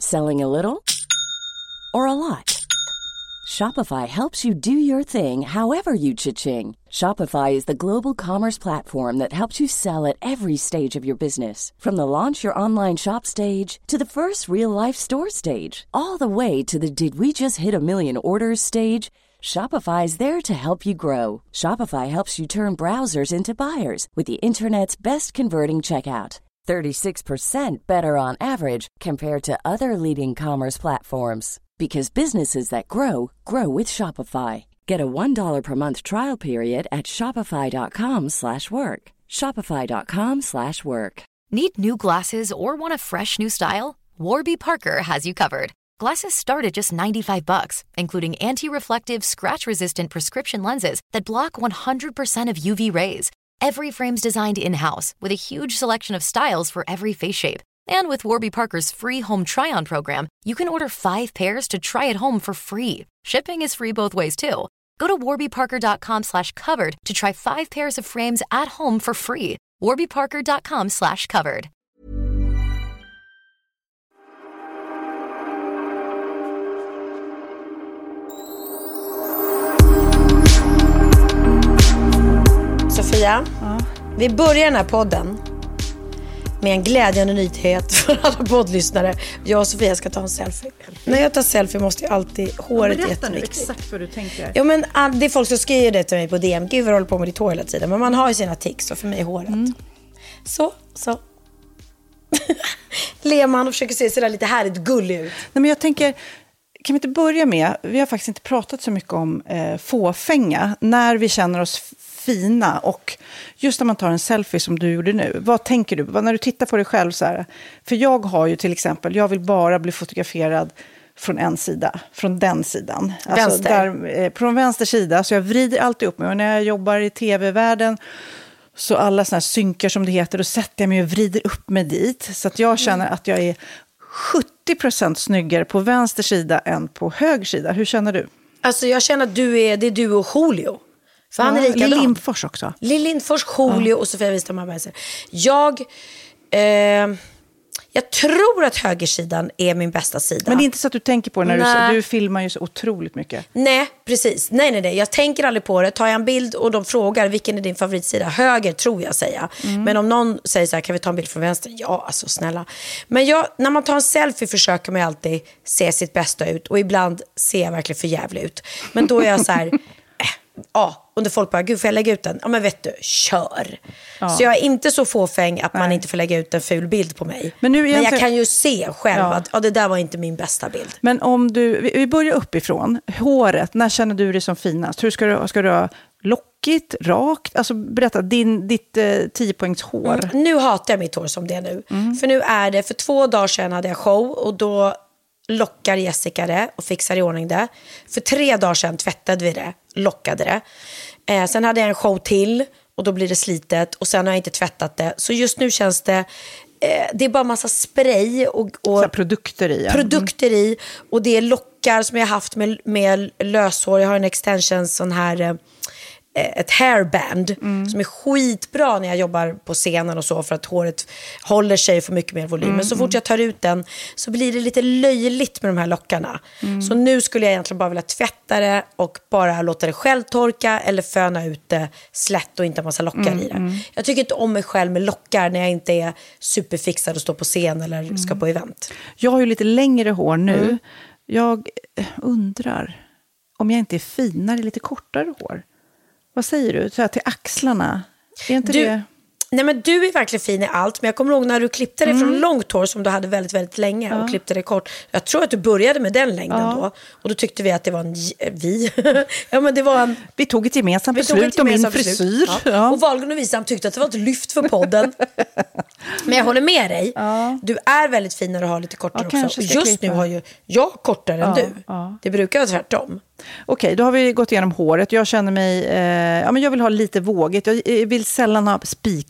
Selling a little or a lot? Shopify helps you do your thing however you cha-ching. Shopify is the global commerce platform that helps you sell at every stage of your business. From the launch your online shop stage to the first real-life store stage, all the way to the did we just hit a million orders stage. Shopify is there to help you grow. Shopify helps you turn browsers into buyers with the internet's best converting checkout. 36% better on average compared to other leading commerce platforms. Because businesses that grow, grow with Shopify. Get a $1 per month trial period at shopify.com/work. Shopify.com/work. Need new glasses or want a fresh new style? Warby Parker has you covered. Glasses start at just $95, including anti-reflective, scratch-resistant prescription lenses that block 100% of UV rays. Every frame's designed in-house with a huge selection of styles for every face shape. And with Warby Parker's free home try-on program, you can order 5 pairs to try at home for free. Shipping is free both ways too. Go to warbyparker.com/covered to try 5 pairs of frames at home for free. warbyparker.com/covered. Sofia, vi börjar den här podden med en glädjande nyhet för alla poddlyssnare. Jag och Sofia ska ta en selfie. När jag tar selfie måste jag alltid håret jätteviktigt. Berätta nu Exakt vad du tänker. Ja, men det är folk som skriver det till mig på DM. Gud, vad håller på med ditt hår hela tiden. Men man har ju sina tics och för mig är håret. Så. Ler man och försöker se sådär lite härligt gullig ut. Nej, men jag tänker, kan vi inte börja med, vi har faktiskt inte pratat så mycket om fåfänga. När vi känner oss fina och just när man tar en selfie som du gjorde nu. Vad tänker du? När du tittar på dig själv så här. För jag har ju till exempel, jag vill bara bli fotograferad från en sida, från den sidan. Alltså där, från vänster sida, så jag vrider alltid upp mig. Och när jag jobbar i tv-världen så alla såna här synkar som det heter, då sätter jag mig och vrider upp mig dit. Så att jag känner att jag är 70% snyggare på vänster sida än på höger sida. Hur känner du? Alltså jag känner att det är du och Julio. För han är likadan. Lill Lindfors också. Lill Lindfors, Julio och Sofia Wistam Hammarberg. Jag tror att högersidan är min bästa sida. Men det är inte så att du tänker på det när du filmar ju så otroligt mycket. Nej, precis. Nej. Jag tänker aldrig på det. Tar jag en bild och de frågar vilken är din favoritsida? Höger tror jag säga. Men om någon säger så här, kan vi ta en bild från vänster? Ja, alltså snälla. Men när man tar en selfie försöker man alltid se sitt bästa ut. Och ibland ser jag verkligen för jävligt ut. Men då är jag så här... under folk bara, gud får jag lägga ut den? Ja men vet du, kör. Så jag är inte så fåfäng att man inte får lägga ut en ful bild på mig. Men jag kan ju se själv att det där var inte min bästa bild. Men om vi börjar uppifrån, håret, när känner du dig som finast? Hur ska du ha lockigt, rakt? Alltså berätta, ditt 10-poängs hår. Nu hatar jag mitt hår som det är nu. För nu är det, för 2 dagar sedan hade jag show och då lockar Jessica det och fixar i ordning det. För 3 dagar sedan tvättade vi det, lockade det. Sen hade jag en show till och då blir det slitet och sen har jag inte tvättat det. Så just nu känns det, det är bara massa spray och så produkter i. Ja. Produkter i och det är lockar som jag har haft med löshår. Jag har en extension sån här... ett hairband som är skitbra när jag jobbar på scenen och så, för att håret håller sig för mycket mer volym. Men så fort jag tar ut den så blir det lite löjligt med de här lockarna. Så nu skulle jag egentligen bara vilja tvätta det och bara låta det själv torka eller föna ut det slätt och inte ha massa lockar i det. Jag tycker inte om mig själv med lockar när jag inte är superfixad och står på scen eller ska på event. Jag har ju lite längre hår nu. Jag undrar om jag inte är finare lite kortare hår. Vad säger du? Så här till axlarna. Är inte det? Nej, men du är verkligen fin i allt. Men jag kommer ihåg när du klippte dig från långt hår som du hade väldigt, väldigt länge och klippte dig kort. Jag tror att du började med den längden då. Och då tyckte vi att det var vi tog ett gemensamt beslut om min frisyr. Ja. Och Wahlgren och Wistam tyckte att det var ett lyft för podden. Men jag håller med dig. Du är väldigt fin när du har lite kortare också. Och just nu har ju jag kortare än du. Det brukar vara tvärtom. Okej, då har vi gått igenom håret. Jag känner mig... jag vill ha lite vågigt. Jag vill sällan ha spikrak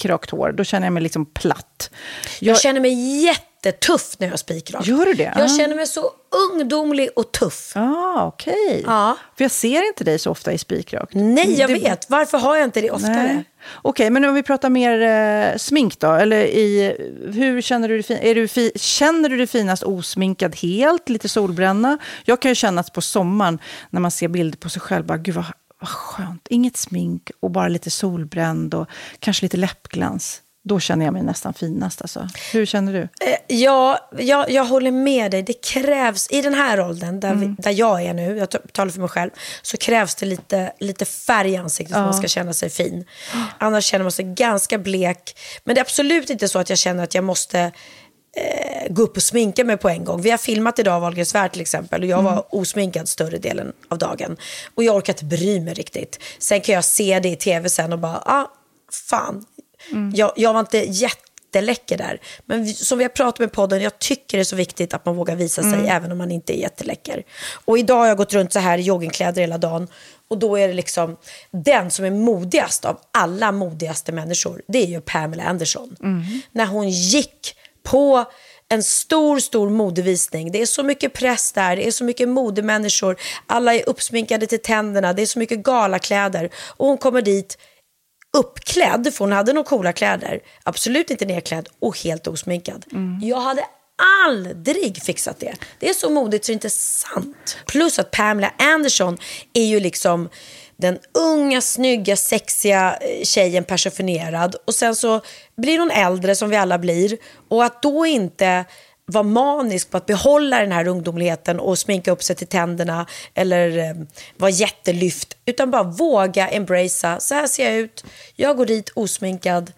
spikrakt hår, då känner jag mig liksom platt. Jag känner mig jättetuff när jag har spikrakt. Gör du det? Jag känner mig så ungdomlig och tuff. Okej. Ja. För jag ser inte dig så ofta i spikrakt. Nej, jag vet. Varför har jag inte det oftare? Okej, men om vi pratar mer smink då, eller hur känner du dig känner du dig finast osminkad helt, lite solbränna? Jag kan ju känna att på sommaren när man ser bilder på sig själv, bara gud vad skönt, inget smink och bara lite solbränd och kanske lite läppglans. Då känner jag mig nästan finast alltså. Hur känner du? Jag håller med dig. Det krävs i den här åldern där jag är nu, jag talar för mig själv, så krävs det lite färg i ansiktet för att man ska känna sig fin. Annars känner man sig ganska blek. Men det är absolut inte så att jag känner att jag måste gå upp och sminka mig på en gång. Vi har filmat idag Wahlgrens värld till exempel och jag var osminkad större delen av dagen. Och jag orkar inte bry mig riktigt. Sen kan jag se det i tv sen och bara, fan. Jag var inte jätteläcker där. Men som vi har pratat med podden, jag tycker det är så viktigt att man vågar visa sig även om man inte är jätteläcker. Och idag har jag gått runt så här i joggingkläder hela dagen. Och då är det liksom den som är modigast av alla modigaste människor. Det är ju Pamela Anderson. När hon gick på en stor modevisning. Det är så mycket press där. Det är så mycket modemänniskor. Alla är uppsminkade till tänderna. Det är så mycket galakläder. Och hon kommer dit uppklädd, för hon hade nog coola kläder. Absolut inte nedklädd och helt osminkad. Jag hade aldrig fixat det. Det är så modigt så det är inte sant. Plus att Pamela Anderson är ju liksom den unga, snygga, sexiga tjejen personifierad. Och sen så blir hon äldre som vi alla blir. Och att då inte vara manisk på att behålla den här ungdomligheten och sminka upp sig till tänderna eller vara jättelyft, utan bara våga embracea. Så här ser jag ut. Jag går dit osminkad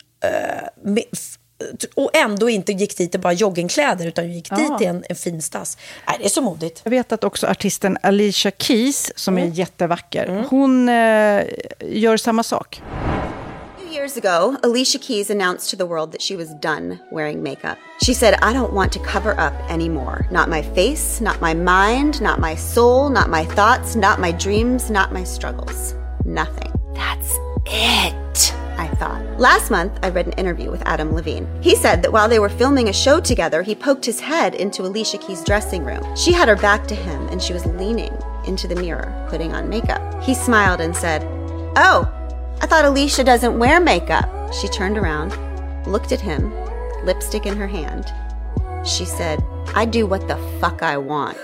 och ändå inte gick dit i bara joggingkläder utan gick dit i en fin stass. Nej, det är så modigt. Jag vet att också artisten Alicia Keys, som är jättevacker, hon gör samma sak. Years ago, Alicia Keys announced to the world that she was done wearing makeup. She said, I don't want to cover up anymore. Not my face, not my mind, not my soul, not my thoughts, not my dreams, not my struggles. Nothing. That's it, I thought. Last month, I read an interview with Adam Levine. He said that while they were filming a show together, he poked his head into Alicia Keys' dressing room. She had her back to him, and she was leaning into the mirror, putting on makeup. He smiled and said, "Oh, I thought Alicia doesn't wear makeup." She turned around, looked at him, lipstick in her hand. She said, "I do what the fuck I want."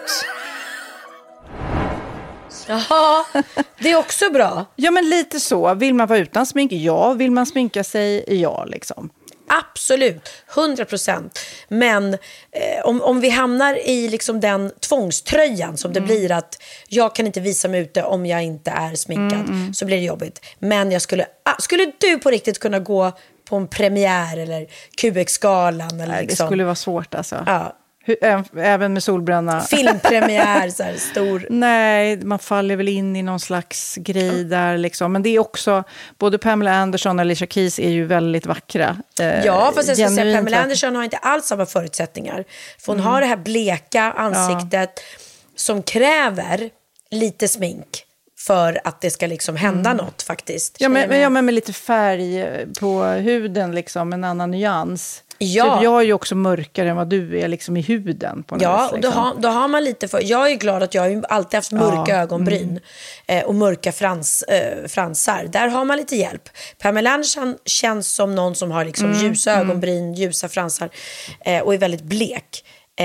Jaha, det är också bra. Ja, men lite så. Vill man vara utan smink? Ja. Vill man sminka sig? Ja, liksom. Absolut, 100%. Men om vi hamnar i liksom den tvångströjan som det blir, att jag kan inte visa mig ute om jag inte är sminkad, så blir det jobbigt. Men jag skulle du på riktigt kunna gå på en premiär eller QX-galan? Eller liksom? Det skulle vara svårt alltså. Ja. Även med solbränna. Filmpremiär, så här stor. Nej, man faller väl in i någon slags grej där liksom. Men det är också, både Pamela Anderson och Alicia Keys är ju väldigt vackra. Ja, fast jag ska säga, Pamela Anderson har inte alls samma förutsättningar. För hon har det här bleka ansiktet som kräver lite smink för att det ska liksom hända något faktiskt. Ja, men med lite färg på huden liksom, en annan nyans. Ja. Typ, jag är ju också mörkare än vad du är liksom i huden på något vis, liksom. Och då har man lite för. Jag är glad att jag har alltid haft mörka ögonbryn och mörka fransar. Där har man lite hjälp. Pamela Anderson känns som någon som har liksom ljusa ögonbryn, ljusa fransar och är väldigt blek.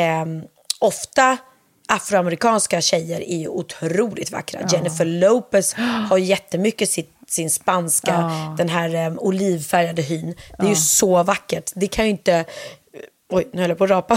Ofta afroamerikanska tjejer är ju otroligt vackra. Jennifer Lopez har jättemycket sin spanska, den här olivfärgade hyn. Det är ju så vackert. Det kan ju inte... Oj, nu höll jag på att rapa.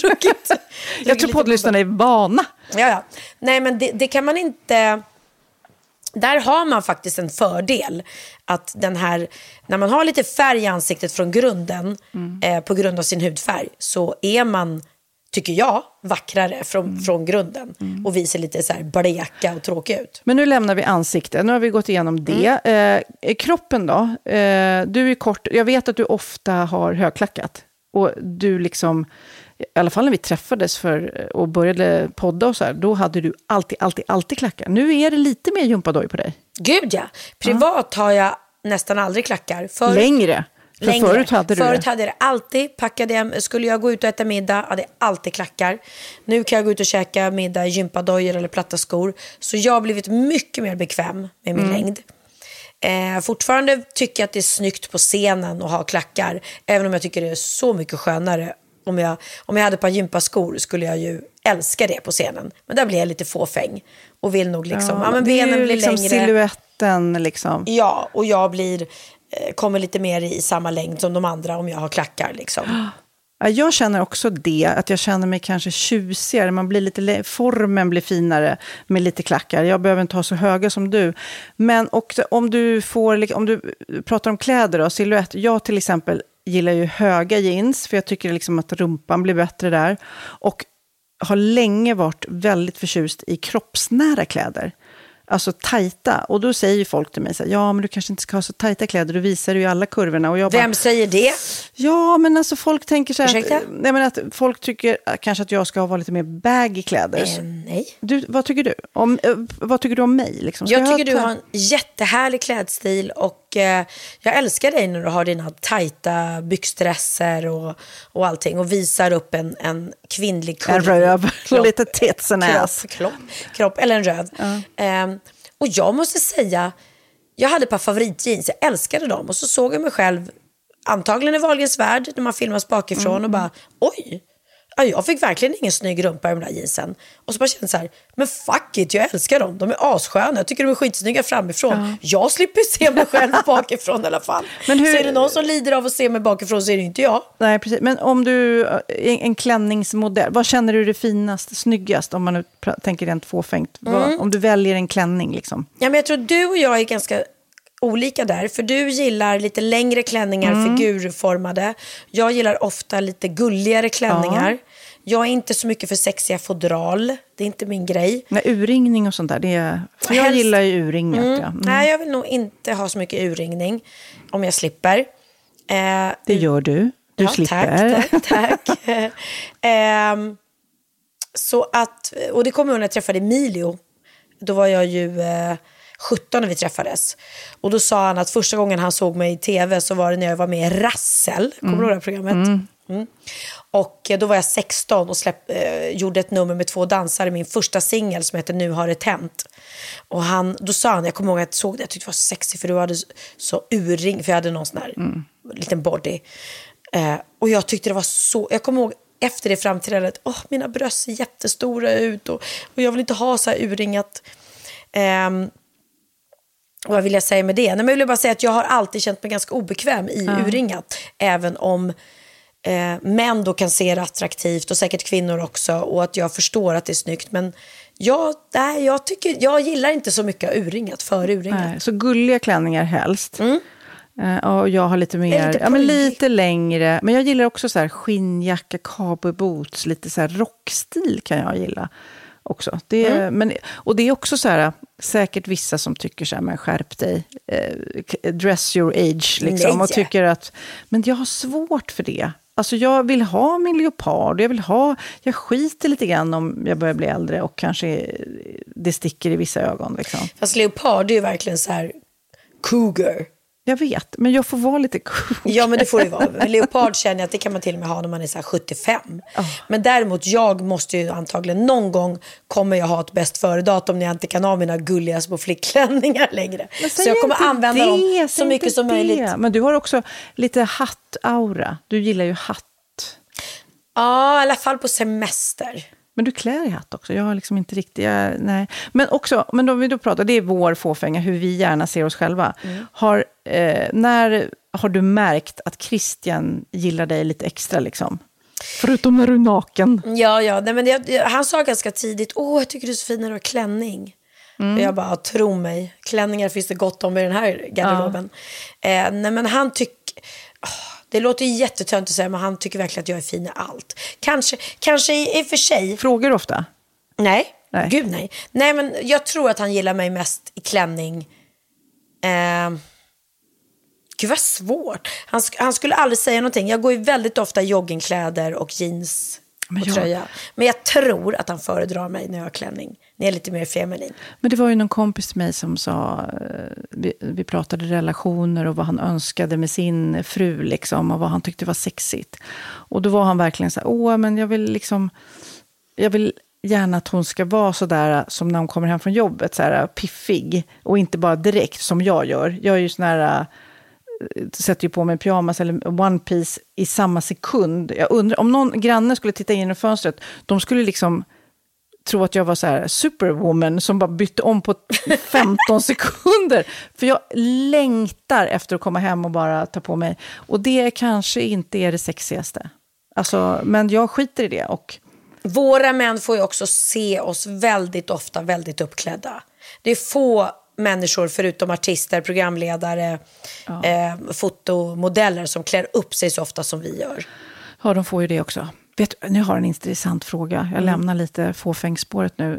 Jag tror poddlyssnarna är vana. Ja. Nej, men det kan man inte... Där har man faktiskt en fördel. Att den här... När man har lite färg i ansiktet från grunden, på grund av sin hudfärg, så är man, tycker jag, vackrare från grunden och visar lite så här bleka och tråkiga ut. Men nu lämnar vi ansiktet. Nu har vi gått igenom det. Kroppen då? Du är kort. Jag vet att du ofta har högklackat. Och du liksom, i alla fall när vi träffades och började podda och så här, då hade du alltid klackar. Nu är det lite mer gympadoj på dig. Gud ja. Privat har jag nästan aldrig klackar. Längre. längre. Förut hade du Förut hade jag det alltid. Packade jag, skulle jag gå ut och äta middag hade jag alltid klackar. Nu kan jag gå ut och käka middag i gympadojor eller platta skor. Så jag har blivit mycket mer bekväm med min längd. Fortfarande tycker jag att det är snyggt på scenen att ha klackar. Även om jag tycker det är så mycket skönare. Om jag hade ett par gympaskor skulle jag ju älska det på scenen. Men där blir jag lite fåfäng. Och vill nog liksom, men benen blir liksom längre. Silhuetten liksom. Ja, och jag kommer lite mer i samma längd som de andra om jag har klackar liksom. Ja, jag känner också det, att jag känner mig kanske tjusigare. Man blir lite, formen blir finare med lite klackar. Jag behöver inte ha så höga som du. Men också, om du pratar om kläder och silhuett. Jag till exempel gillar ju höga jeans, för jag tycker liksom att rumpan blir bättre där. Och har länge varit väldigt förtjust i kroppsnära kläder. Alltså tajta. Och då säger ju folk till mig så här, ja men du kanske inte ska ha så tajta kläder, du visar ju alla kurvorna. Och jag Vem säger det? Ja, men alltså folk tänker så här att folk tycker kanske att jag ska vara lite mer baggy kläder. Nej. Vad tycker du? Vad tycker du om mig? Liksom? Jag tycker du har en jättehärlig klädstil och jag älskar dig när du har dina tajta byxdresser och allting och visar upp en kvinnlig kurv. En röv och lite tits and ass. Kropp eller en röv. Och jag måste säga, jag hade ett par favoritjeans, jag älskade dem och så såg jag mig själv antagligen i Wahlgrens värld när man filmas bakifrån och bara, oj, jag fick verkligen ingen snygg rumpa i de där jeansen. Och så bara kände så här, men fuck it, jag älskar dem. De är assköna, jag tycker de är skitsnygga framifrån. Jag slipper se mig själv bakifrån i alla fall. Men så är det någon som lider av att se mig bakifrån så är det inte jag. Nej, precis. Men om du, en klänningsmodell, vad känner du är det finast, snyggast om man nu tänker rent fåfängt? Om du väljer en klänning liksom. Ja, men jag tror du och jag är ganska olika där, för du gillar lite längre klänningar, figurformade. Jag gillar ofta lite gulligare klänningar. Ja. Jag är inte så mycket för sexiga fodral. Det är inte min grej. Nej, urringning och sånt där. För jag gillar ju urringat. Nej, jag vill nog inte ha så mycket urringning om jag slipper. Det gör du. Du slipper. Tack. Så att, och det kommer när jag träffade Emilio. Då var jag ju 17 när vi träffades. Och då sa han att första gången han såg mig i tv så var det när jag var med i Rassel. Kommer du ihåg det här programmet? Och då var jag 16 och gjorde ett nummer med 2 dansare, min första singel som heter Nu har det hänt. Och då sa han, jag kommer ihåg att jag såg det, jag tyckte det var så sexy för du hade så urring, för jag hade någon sån här liten body. Och jag tyckte det var så, jag kommer ihåg efter det framträdandet, mina bröst ser jättestora ut och jag vill inte ha så här urringat. Och vad vill jag säga med det? Nej, men jag vill bara säga att jag har alltid känt mig ganska obekväm i urringat. Även om män då kan se det attraktivt och säkert kvinnor också. Och att jag förstår att det är snyggt. Men jag gillar inte så mycket urringat för urringat. Nej, så gulliga klänningar helst. Och jag har lite mer, lite längre. Men jag gillar också så här skinnjacka, cowboyboots, lite så här rockstil kan jag gilla också. Och det är också så här, säkert vissa som tycker så här, men skärp dig, dress your age liksom. Och tycker att, men jag har svårt för det. Alltså jag vill ha min leopard, jag skiter lite grann om jag börjar bli äldre och kanske det sticker i vissa ögon liksom. Fast leopard är ju verkligen så här cougar. Jag vet, men jag får vara lite cool. Ja, men det får det vara. Men leopard känner jag att det kan man till och med ha när man är så här 75. Men däremot, jag måste ju antagligen någon gång kommer jag ha ett bäst före-datum när jag inte kan ha mina gulliga små flickklänningar längre. Så jag kommer använda dem så mycket som möjligt. Men du har också lite hatt-aura. Du gillar ju hatt. Ja, i alla fall på semester. Men du klär i hatt också. Jag har liksom inte riktigt... nej. Men då vi då pratar, det är vår fåfänga, hur vi gärna ser oss själva. När har du märkt att Christian gillar dig lite extra liksom? Förutom när du är naken. Ja. Nej, men han sa ganska tidigt, jag tycker du är så fin när du har klänning. Och jag bara, tro mig, klänningar finns det gott om i den här garderoben. Nej, men han tycker... Det låter jättetönt att säga, men han tycker verkligen att jag är fin i allt. Kanske i och för sig. Frågar du ofta? Nej. Gud nej. Nej, men jag tror att han gillar mig mest i klänning. Gud vad svårt. Han skulle aldrig säga någonting. Jag går ju väldigt ofta i joggingkläder och jeans. och tröja. Men jag tror att han föredrar mig när jag har klänning. När jag är lite mer feminin. Men det var ju någon kompis till mig som sa, vi pratade relationer och vad han önskade med sin fru liksom, och vad han tyckte var sexigt. Och då var han verkligen så här, men jag vill gärna att hon ska vara så där som när hon kommer hem från jobbet, så här piffig och inte bara direkt som jag gör. Jag är ju sån här, sätter ju på mig pyjamas eller one piece i samma sekund. Jag undrar, om någon granne skulle titta in i fönstret, de skulle liksom tro att jag var så här superwoman som bara bytte om på 15 sekunder. För jag längtar efter att komma hem och bara ta på mig. Och det kanske inte är det sexigaste. Alltså, men jag skiter i det. Och våra män får ju också se oss väldigt ofta väldigt uppklädda. Det är få människor förutom artister, programledare, fotomodeller som klär upp sig så ofta som vi gör. Ja, de får ju det också. Nu har jag en intressant fråga. Jag lämnar lite fåfängspåret nu.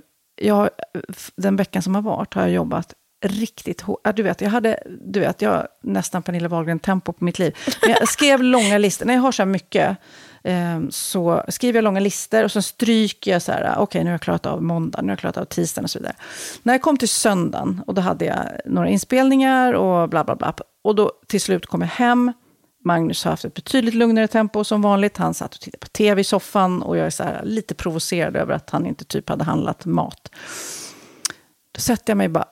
Den veckan som har varit har jag jobbat riktigt hårt. Jag har nästan Pernilla Wahlgren-tempo på mitt liv. Men jag skrev långa listor. När jag har så här mycket så skriver jag långa listor och så stryker jag så här, okej, nu har jag klarat av måndag, nu har jag klarat av tisdagen och så vidare. När jag kom till söndagen och då hade jag några inspelningar och bla bla bla. Och då till slut kom jag hem. Magnus har haft ett betydligt lugnare tempo som vanligt. Han satt och tittade på tv i soffan och jag är så här lite provocerad över att han inte typ hade handlat mat. Då sätter jag mig bara,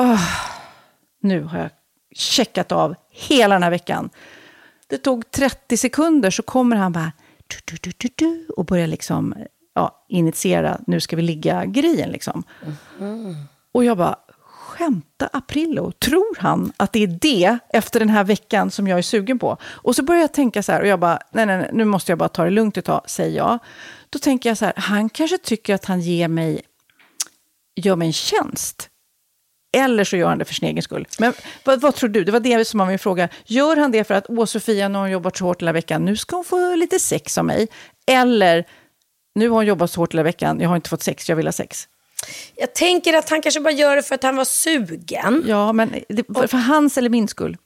nu har jag checkat av hela den här veckan. Det tog 30 sekunder så kommer han bara och börjar liksom initiera, nu ska vi ligga grejen liksom. Och jag bara, skämta Aprillo, tror han att det är det efter den här veckan som jag är sugen på? Och så börjar jag tänka så här, och jag bara, nej, nu måste jag bara ta det lugnt ett tag, säger jag. Då tänker jag så här, han kanske tycker att han gör mig en tjänst. Eller så gör han det för sin egen skull. Men vad tror du? Det var det som var min fråga. Gör han det för att Sofia, när hon jobbat så hårt hela veckan, nu ska hon få lite sex av mig? Eller, nu har hon jobbat så hårt hela veckan, jag har inte fått sex, jag vill ha sex. Jag tänker att han kanske bara gör det för att han var sugen. Ja, men för hans eller min skull?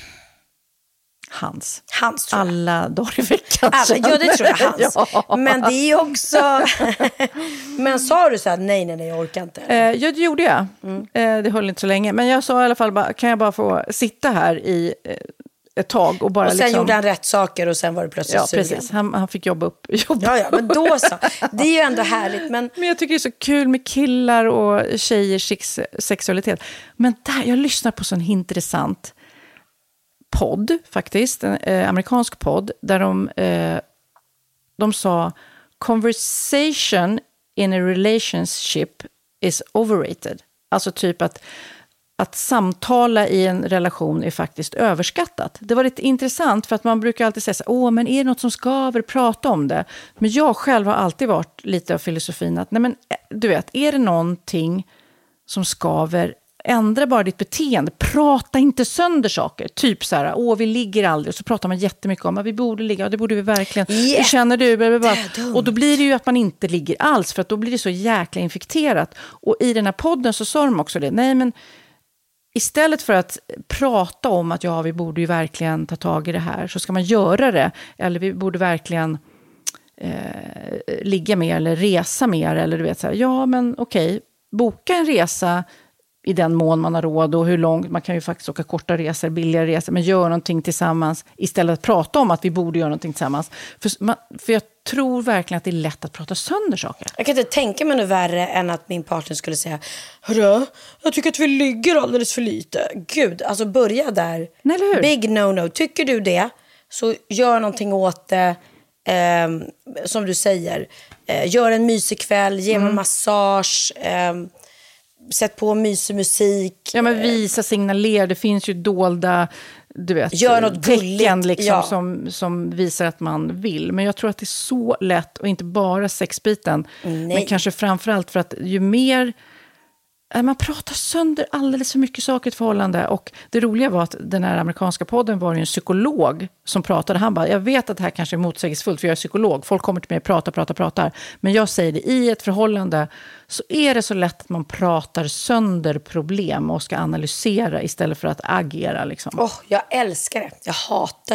Hans tror jag. Alla dagar i veckan. Ja, det tror jag hans. Ja. Men det är också... Men sa du så här, nej, jag orkar inte? Ja, det gjorde jag. Det höll inte så länge. Men jag sa i alla fall, kan jag bara få sitta här i ett tag och bara och sen gjorde han rätt saker och sen var det plötsligt sugen. Precis. Han fick jobba upp. Ja, men då så. Det är ju ändå härligt. Men jag tycker det är så kul med killar och tjejers sexualitet. Men jag lyssnar på sån intressant podd faktiskt, en amerikansk podd där de sa conversation in a relationship is overrated. Alltså typ att samtala i en relation är faktiskt överskattat. Det var lite intressant för att man brukar alltid säga så, men är det något som skaver, prata om det. Men jag själv har alltid varit lite av filosofin att, nej men du vet, är det någonting som skaver, ändra bara ditt beteende. Prata inte sönder saker. Typ så här, vi ligger aldrig. Och så pratar man jättemycket om att vi borde ligga. Och det borde vi verkligen. Hur känner du? Och då blir det ju att man inte ligger alls. För att då blir det så jäkla infekterat. Och i den här podden så sa de också det. Nej, men istället för att prata om att vi borde ju verkligen ta tag i det här. Så ska man göra det. Eller vi borde verkligen ligga mer eller resa mer. Eller du vet så här, men okej. Boka en resa i den mån man har råd och hur långt. Man kan ju faktiskt åka korta resor, billigare resor, men gör någonting tillsammans istället för att prata om att vi borde göra någonting tillsammans. För jag tror verkligen att det är lätt att prata sönder saker. Jag kan inte tänka mig något värre än att min partner skulle säga, hörru, jag tycker att vi ligger alldeles för lite. Gud, alltså börja där. Nej, eller hur? Big no-no. Tycker du det, så gör någonting åt det. Som du säger, gör en mysig kväll, ge mig en massage, sätt på mysig musik. Ja, men visa, signalera. Det finns ju dolda, du vet, gör något tecken liksom, som visar att man vill. Men jag tror att det är så lätt, och inte bara sexbiten. Men kanske framförallt för att ju mer man pratar sönder alldeles för mycket saker i ett förhållande. Och det roliga var att den här amerikanska podden var ju en psykolog som pratade. Han bara, jag vet att det här kanske är motsägelsefullt för jag är psykolog. Folk kommer till mig och pratar. Men jag säger det, i ett förhållande så är det så lätt att man pratar sönder problem och ska analysera istället för att agera. Liksom. Jag älskar det. Jag hatar ju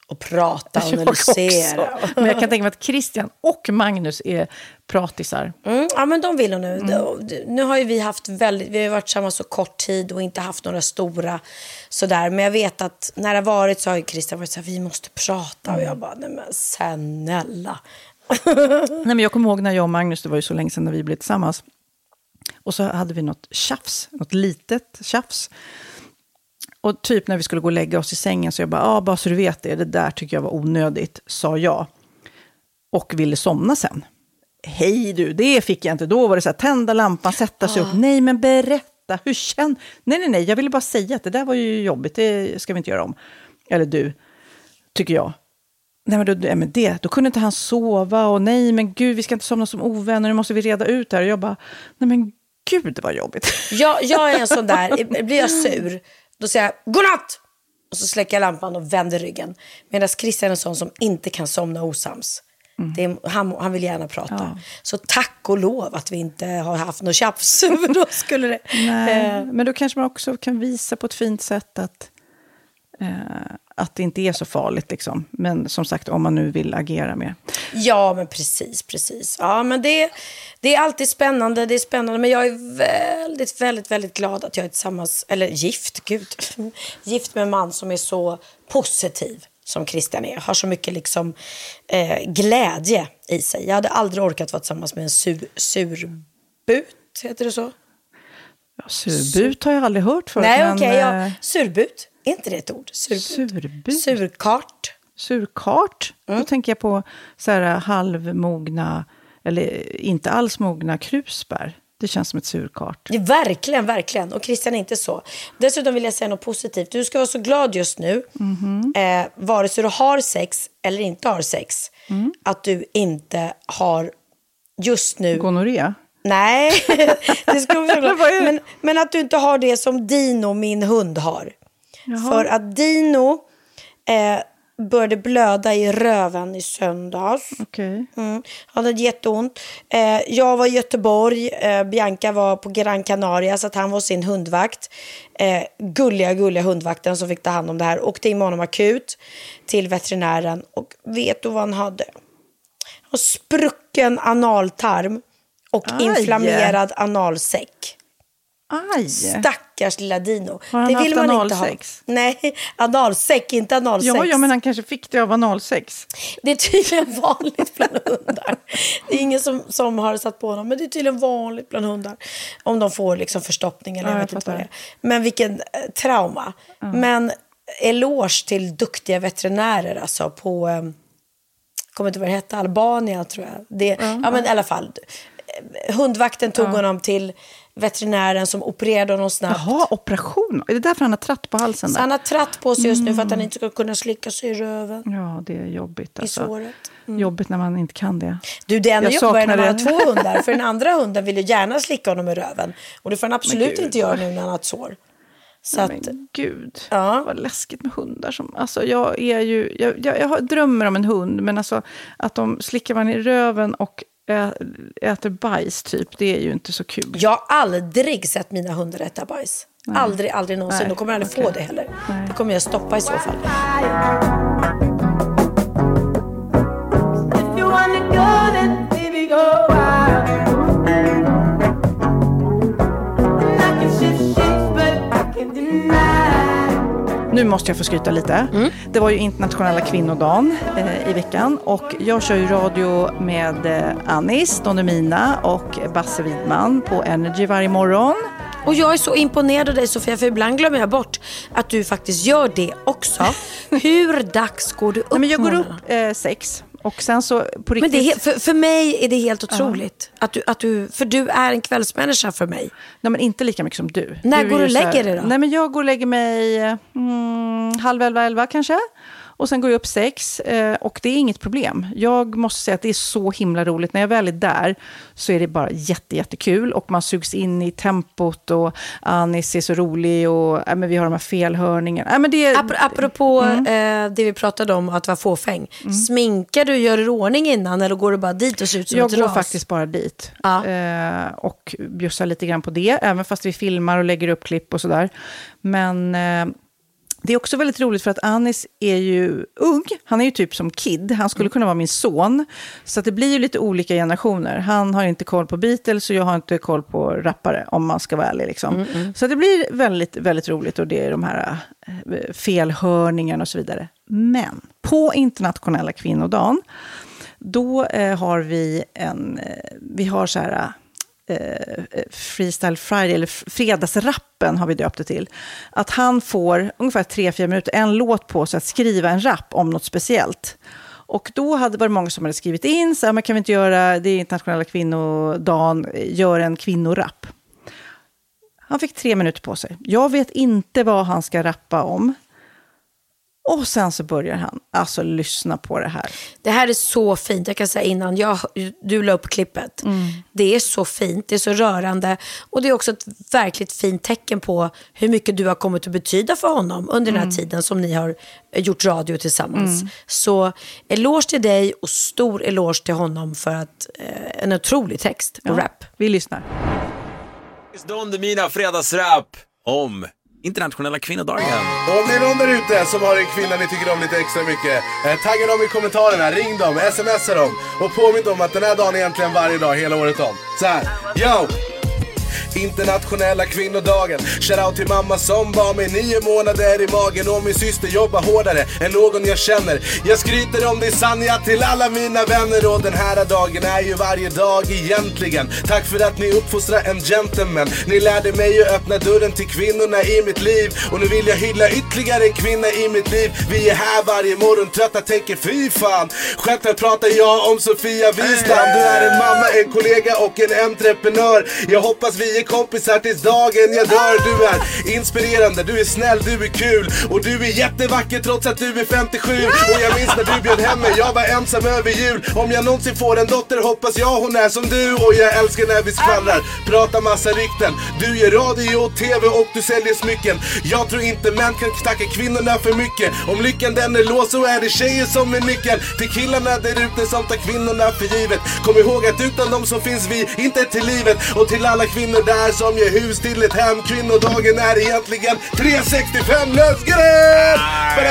och prata och analysera. Men jag kan tänka mig att Christian och Magnus är pratisar. Ja, men de vill nu. Nu har ju vi haft vi har varit tillsammans så kort tid och inte haft några stora sådär. Men jag vet att när det har varit så har ju Christian varit så här, vi måste prata. Och jag bara, nej men snälla. Nej, men jag kommer ihåg när jag och Magnus, det var ju så länge sedan när vi blev tillsammans. Och så hade vi något litet tjafs. Och typ när vi skulle gå och lägga oss i sängen så jag bara så du vet det där tycker jag var onödigt, sa jag. Och ville somna sen. Hej du, det fick jag inte. Då var det så här, tända lampan, sätta sig upp. Nej, men berätta, hur känner... Nej, jag ville bara säga att det där var ju jobbigt, det ska vi inte göra om. Eller du, tycker jag. Nej, men då kunde inte han sova. Och nej, men gud, vi ska inte somna som ovänner, nu måste vi reda ut här. Och jag bara, nej men gud, det var jobbigt. Jag är en sån där, blir jag sur, då säger jag, godnatt! Och så släcker jag lampan och vänder ryggen. Medan Christian är en sån som inte kan somna osams. Han vill gärna prata. Ja. Så tack och lov att vi inte har haft något tjafs. Då skulle det... Nej, men då kanske man också kan visa på ett fint sätt att det inte är så farligt liksom. Men som sagt, om man nu vill agera mer. Ja, men precis. Ja, men det är alltid spännande. Det är spännande, men jag är väldigt, väldigt, väldigt glad att jag är tillsammans, eller gift med en man som är så positiv som Christian är. Har så mycket liksom glädje i sig. Jag hade aldrig orkat vara tillsammans med en surbut, heter det så? Ja, surbut har jag aldrig hört förut. Nej, okej, surbut. Är inte det ett ord? Surbut? Surkart. Surkart? Då tänker jag på så här halvmogna, eller inte alls mogna krusbär. Det känns som ett surkart. Ja, verkligen, verkligen. Och Christian är inte så. Dessutom vill jag säga något positivt. Du ska vara så glad just nu. Vare sig du har sex eller inte har sex. Att du inte har just nu... Gonorré? Nej, det ska vi glad. Men att du inte har det som Dino, min hund, har. Jaha. För att Dino började blöda i röven i söndags. Okay. Han hade jätteont. Jag var i Göteborg. Bianca var på Gran Canaria, så att han var sin hundvakt. Gulliga hundvakten som fick ta hand om det här. Åkte in med honom akut till veterinären. Och vet du vad han hade? Han har sprucken analtarm och inflammerad analsäck. Aj. Stackars lilla Dino. Har han haft analsex? Nej, analsäck, inte analsex. Ja, men han kanske fick det av analsex. Det är tydligen vanligt bland hundar. Det är ingen som har satt på honom, men det är tydligen vanligt bland hundar. Om de får liksom förstoppning eller jag vet inte vad det är. Men vilken trauma. Men eloge till duktiga veterinärer alltså på... kommer inte vad det hette, Albania tror jag. Ja, men i alla fall. Hundvakten tog honom till veterinären som opererade honom snabbt. Jaha, operation. Är det därför han har tratt på halsen? Så han har tratt på sig just nu för att han inte ska kunna slicka sig i röven. Ja, det är jobbigt. Alltså. I såret. Jobbigt när man inte kan det. Du, det är ändå jobbigare när man har 2 hundar. För den andra hunden vill ju gärna slicka honom i röven. Och det får han absolut inte göra nu när han har ett sår. Så att, men gud, vad läskigt med hundar. Alltså, jag drömmer om en hund, men alltså, att de slickar man i röven och äter bajs typ, det är ju inte så kul. Jag har aldrig sett mina hundar äta bajs. Nej. Aldrig någonsin. Nej. De kommer aldrig få det heller. Nej. Det kommer jag stoppa i så fall. If you wanna go, then baby go wild. Nu måste jag få skryta lite. Det var ju internationella kvinnodagen i veckan. Och jag kör ju radio med Anis, Donemina och Basse Widman på Energy varje morgon. Och jag är så imponerad av dig, Sofia, för ibland glömmer jag bort att du faktiskt gör det också. Hur dags går du upp? Nej, men jag går upp 6. Och sen så på riktigt... Men det för mig är det helt otroligt. Att du, för du är en kvällsmänniska för mig. Nej, men inte lika mycket som du. När går du och lägger dig då? Nej, men jag går och lägger mig 10:30 kanske. Och sen går jag upp 6 och det är inget problem. Jag måste säga att det är så himla roligt. När jag väl är där så är det bara jättekul. Och man sugs in i tempot och Anis är så rolig och men vi har de här felhörningarna. Men det... Apropå det vi pratade om att vara fåfäng. Sminkar du, gör du ordning innan eller går du bara dit och ser ut som ett ras? Jag går faktiskt bara dit. Och bjussar lite grann på det. Även fast vi filmar och lägger upp klipp och sådär. Men... Det är också väldigt roligt för att Anis är ju ung. Han är ju typ som Kid. Han skulle kunna vara min son. Så att det blir ju lite olika generationer. Han har inte koll på Beatles och jag har inte koll på rappare, om man ska vara ärlig. Liksom. Så det blir väldigt, väldigt roligt, och det är de här felhörningarna och så vidare. Men på internationella kvinnodagen, då har vi så här... Freestyle Friday, eller fredagsrappen har vi döpt det till, att han får ungefär 3-4 minuter, en låt på sig att skriva en rap om något speciellt. Och då var det många som hade skrivit in så här, man kan vi inte göra, det är internationella kvinnodagen, gör en kvinnorapp. Han fick 3 minuter på sig. Jag vet inte vad han ska rappa om. Och sen så börjar han alltså lyssna på det här. Det här är så fint. Jag kan säga innan du la upp klippet. Det är så fint, det är så rörande. Och det är också ett verkligt fint tecken på hur mycket du har kommit att betyda för honom under den här tiden som ni har gjort radio tillsammans. Så eloge till dig och stor eloge till honom för att en otrolig text och rap. Vi lyssnar. Stånd mina fredagsrap om internationella kvinnodagen. Om det är någon där ute som har en kvinna ni tycker om lite extra mycket, tagga dem i kommentarerna, ring dem, smsa dem och påminn dem att den här dagen är egentligen varje dag hela året om. Så här, yo! Internationella kvinnodagen. Shoutout till mamma som var med 9 månader i magen, och min syster jobbar hårdare än någon jag känner. Jag skryter om det Sanja till alla mina vänner, och den här dagen är ju varje dag egentligen. Tack för att ni uppfostrar en gentleman. Ni lärde mig att öppna dörren till kvinnorna i mitt liv, och nu vill jag hylla ytterligare en kvinna i mitt liv. Vi är här varje morgon trötta, tänker fy fan. Självklart pratar jag om Sofia Wistam. Du är en mamma, en kollega och en entreprenör. Jag hoppas vi är kompisar tills dagen jag dör. Du är inspirerande, du är snäll, du är kul, och du är jättevacker trots att du är 57. Och jag minns när du bjöd hem mig, jag var ensam över jul. Om jag någonsin får en dotter hoppas jag hon är som du. Och jag älskar när vi skvallrar, pratar massa rykten. Du gör radio och tv och du säljer smycken. Jag tror inte män kan tacka kvinnorna för mycket. Om lyckan den är låst så är det tjejer som är nyckeln till killarna där ute som tar kvinnorna för givet. Kom ihåg att utan dem så finns vi inte till livet. Och till alla kvinnor där som gör hus till ett hem, kvinnodagen är egentligen 365. Let's get it!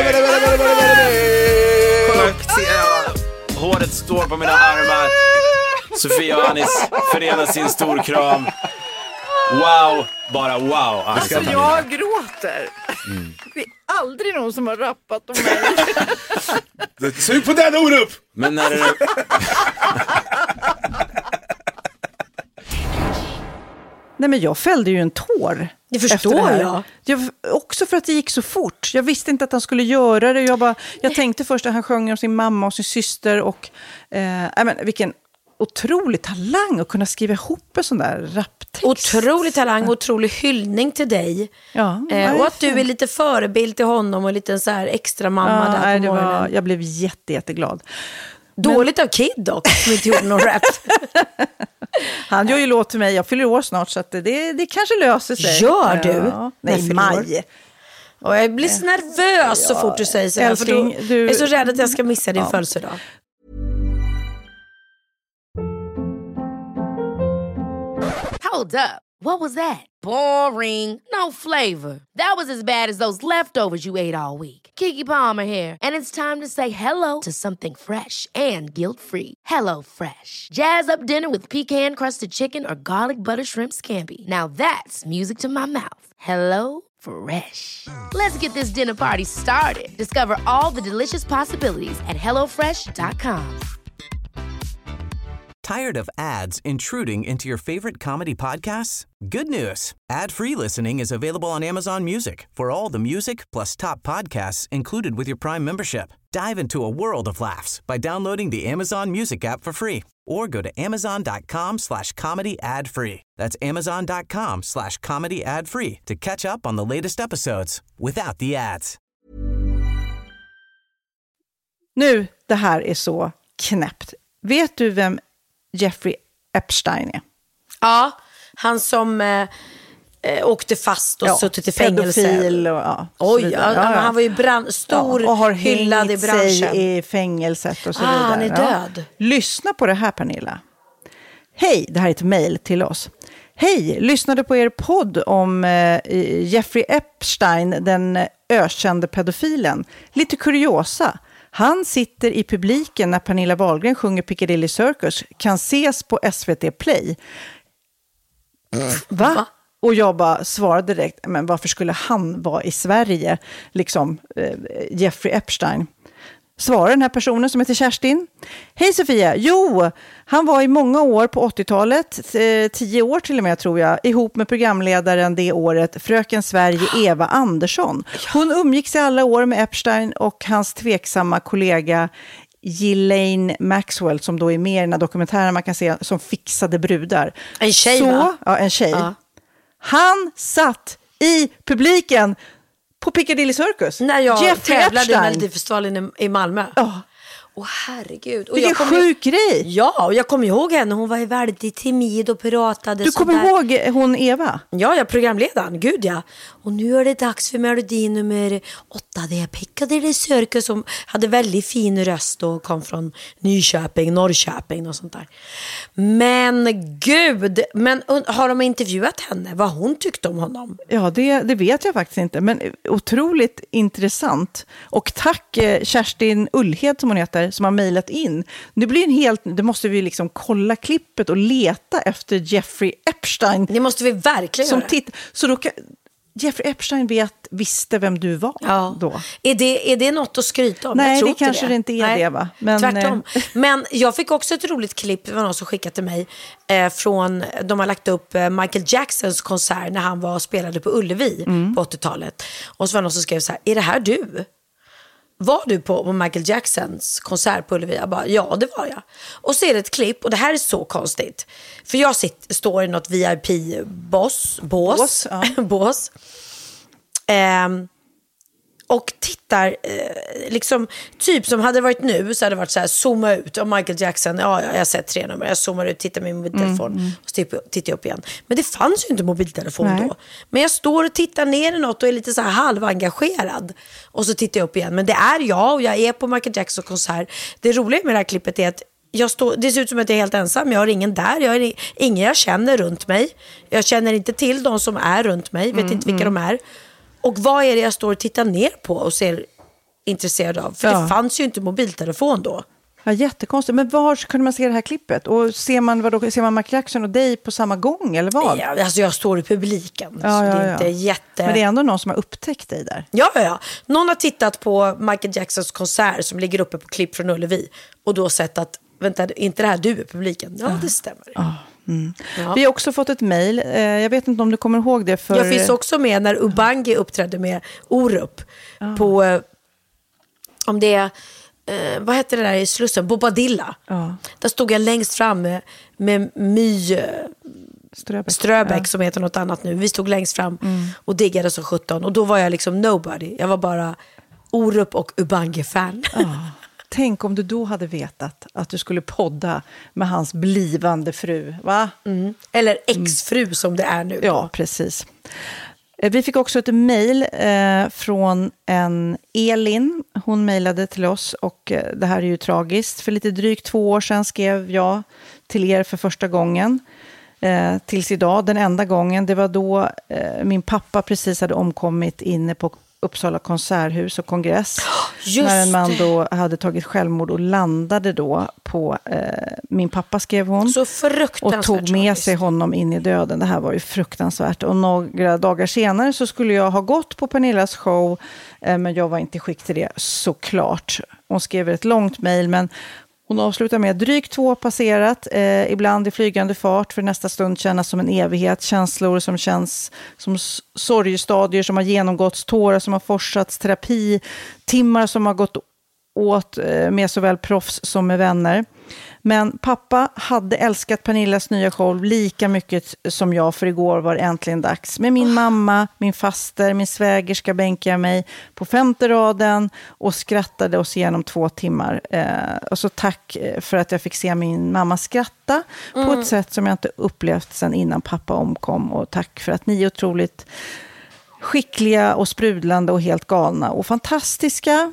Håret står på mina armar. Sofia och Anis förenar sin storkram. Wow, bara wow. Alltså jag gråter. Det är aldrig någon som har rappat om mig. Sug på den, Orup! Men när det... Nej, men jag fällde ju en tår. Det förstår jag. Också för att det gick så fort. Jag visste inte att han skulle göra det. Jag tänkte först att han sjöng om sin mamma och sin syster. Och vilken otrolig talang att kunna skriva ihop en sån där raptext. Otrolig talang, otrolig hyllning till dig. Ja, och att du är lite förebild till honom och lite så här extra mamma där på morgonen. Jag blev jätteglad. Dåligt av Kid dock, som inte gjorde någon rap. Han gör ju låt till mig, jag fyller år snart, så att det kanske löser sig. Gör du? Ja. Nej, maj. Och jag blir så nervös så fort du säger så här, älskling, för jag är så rädd att jag ska missa din födelsedag. Hold up. What was that? Boring. No flavor. That was as bad as those leftovers you ate all week. Keke Palmer here, and it's time to say hello to something fresh and guilt-free. Hello Fresh. Jazz up dinner with pecan-crusted chicken or garlic butter shrimp scampi. Now that's music to my mouth. Hello Fresh. Let's get this dinner party started. Discover all the delicious possibilities at hellofresh.com. Tired of ads intruding into your favorite comedy podcasts? Good news. Ad-free listening is available on Amazon Music for all the music plus top podcasts included with your Prime membership. Dive into a world of laughs by downloading the Amazon Music app for free or go to amazon.com/comedy ad-free. That's amazon.com/comedy ad-free to catch up on the latest episodes without the ads. Nu, det här är så knäppt. Vet du vem Jeffrey Epstein är? Ja, han som åkte fast och suttit i fängelse. Pedofil och han var ju stor och har hyllad i branschen. Sig i fängelset och så vidare. Han är död. Lyssna på det här, Pernilla. Hej, det här är ett mejl till oss. Hej, lyssnade på er podd om Jeffrey Epstein, den ökände pedofilen. Lite kuriosa. Han sitter i publiken när Pernilla Wahlgren sjunger Piccadilly Circus. Kan ses på SVT Play. Va? Och jag bara svarade direkt, men varför skulle han vara i Sverige? Liksom Jeffrey Epstein. Svarar den här personen som heter Kerstin. Hej Sofia, jo, han var i många år på 80-talet, 10 år till och med tror jag, ihop med programledaren det året, fröken Sverige Eva Andersson. Hon umgicks i alla år med Epstein och hans tveksamma kollega Ghislaine Maxwell, som då är med i den här dokumentären man kan se som fixade brudar. En tjej, va? Ja, en tjej. Ja. Han satt i publiken på Piccadilly Circus. När jag Jeffrey tävlade Epstein. i Melodifestivalen i Malmö. Ja. Herregud. Vilken sjuk grej. Ja, och jag kommer ihåg henne. Hon var ju väldigt timid och pratade. Du kommer ihåg hon Eva? Ja, jag programledaren. Gud ja. Och nu är det dags för melodi nummer 8. Det är Piccadilly Circus som hade väldigt fin röst och kom från Nyköping, Norrköping och sånt där. Men gud, men har de intervjuat henne? Vad hon tyckte om honom? Ja, det vet jag faktiskt inte. Men otroligt intressant. Och tack Kerstin Ullhed som hon heter, som har mejlat in. Det blir det måste vi liksom kolla klippet och leta efter Jeffrey Epstein. Det måste vi verkligen göra. Så då Jeffrey Epstein visste vem du var då. Är det något att skryta om? Nej, jag tror det kanske det inte är det, va? Men, tvärtom. Men jag fick också ett roligt klipp, det var någon som skickade till mig från, de har lagt upp Michael Jacksons konsert när han var och spelade på Ullevi på 80-talet. Och så var någon som skrev så här, är det här du? Var du på Michael Jacksons konsert på Ullevi? Jag bara, ja det var jag. Och så är det ett klipp, och det här är så konstigt. För jag står i något VIP-bås. Och tittar liksom, typ som hade varit nu så hade det varit så här, zooma ut och Michael Jackson, jag har sett 3 nummer, jag zoomar ut, tittar med min mobiltelefon och tittar upp igen. Men det fanns ju inte mobiltelefon då. Men jag står och tittar ner i något och är lite så här halvengagerad. Och så tittar jag upp igen. Men det är jag, och jag är på Michael Jackson konsert. Det roliga med det här klippet är att det ser ut som att jag är helt ensam. Jag har ingen där. Jag har ingen jag känner runt mig. Jag känner inte till de som är runt mig. Vet inte vilka de är. Och vad är det jag står och tittar ner på och ser intresserad av? För det fanns ju inte mobiltelefon då. Ja, jättekonstigt. Men var kunde man se det här klippet? Och ser man Michael Jackson och dig på samma gång, eller vad? Ja, alltså jag står i publiken. Så det är inte Men det är ändå någon som har upptäckt dig där. Ja. Någon har tittat på Michael Jacksons konsert som ligger uppe på klipp från Ullevi. Och då sett att, vänta, inte det här du är publiken? Ja, det stämmer. Ja. Vi har också fått ett mejl. Jag vet inte om du kommer ihåg det. Jag finns också med när Ubangi uppträdde med Orup på, om det är, vad heter det där i Slussen? Bobadilla. Där stod jag längst fram med My Ströbeck som heter något annat nu. Vi stod längst fram och diggade som 17. Och då var jag liksom nobody. Jag var bara Orup och Ubangi-fan. Tänk om du då hade vetat att du skulle podda med hans blivande fru, va? Eller exfru som det är nu. Ja, precis. Vi fick också ett mejl från en Elin. Hon mejlade till oss, och det här är ju tragiskt. För lite drygt 2 år sedan skrev jag till er för första gången. Tills idag, den enda gången. Det var då min pappa precis hade omkommit inne på Uppsala konserthus och kongress. När en man då hade tagit självmord och landade då på min pappa, skrev hon. Så fruktansvärt. Och tog med sig honom in i döden. Det här var ju fruktansvärt. Och några dagar senare så skulle jag ha gått på Pernillas show, men jag var inte i skick till det, såklart. Hon skrev ett långt mejl, men hon avslutar med drygt 2 passerat, ibland i flygande fart, för nästa stund kännas som en evighet. Känslor som känns som sorgestadier som har genomgåtts, tårar som har forsats, terapi, timmar som har gått åt med såväl proffs som med vänner. Men pappa hade älskat Pernillas nya show lika mycket som jag, för igår var det äntligen dags. Med min mamma, min faster, min svägerska bänkade jag mig på 5:e raden och skrattade oss igenom 2 timmar. Och så tack för att jag fick se min mamma skratta på ett sätt som jag inte upplevt sedan innan pappa omkom. Och tack för att ni är otroligt skickliga och sprudlande och helt galna och fantastiska.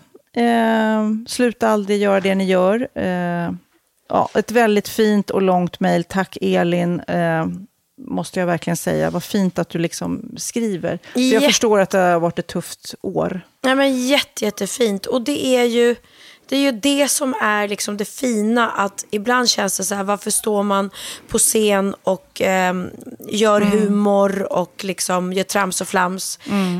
Sluta aldrig göra det ni gör. Ja, ett väldigt fint och långt mejl. Tack Elin. måste jag verkligen säga. Vad fint att du liksom skriver. Så jag förstår att det har varit ett tufft år. Ja, men jättefint. Och det är ju det som är liksom det fina, att ibland känns det så här, varför står man på scen och gör humor och liksom gör trams och flams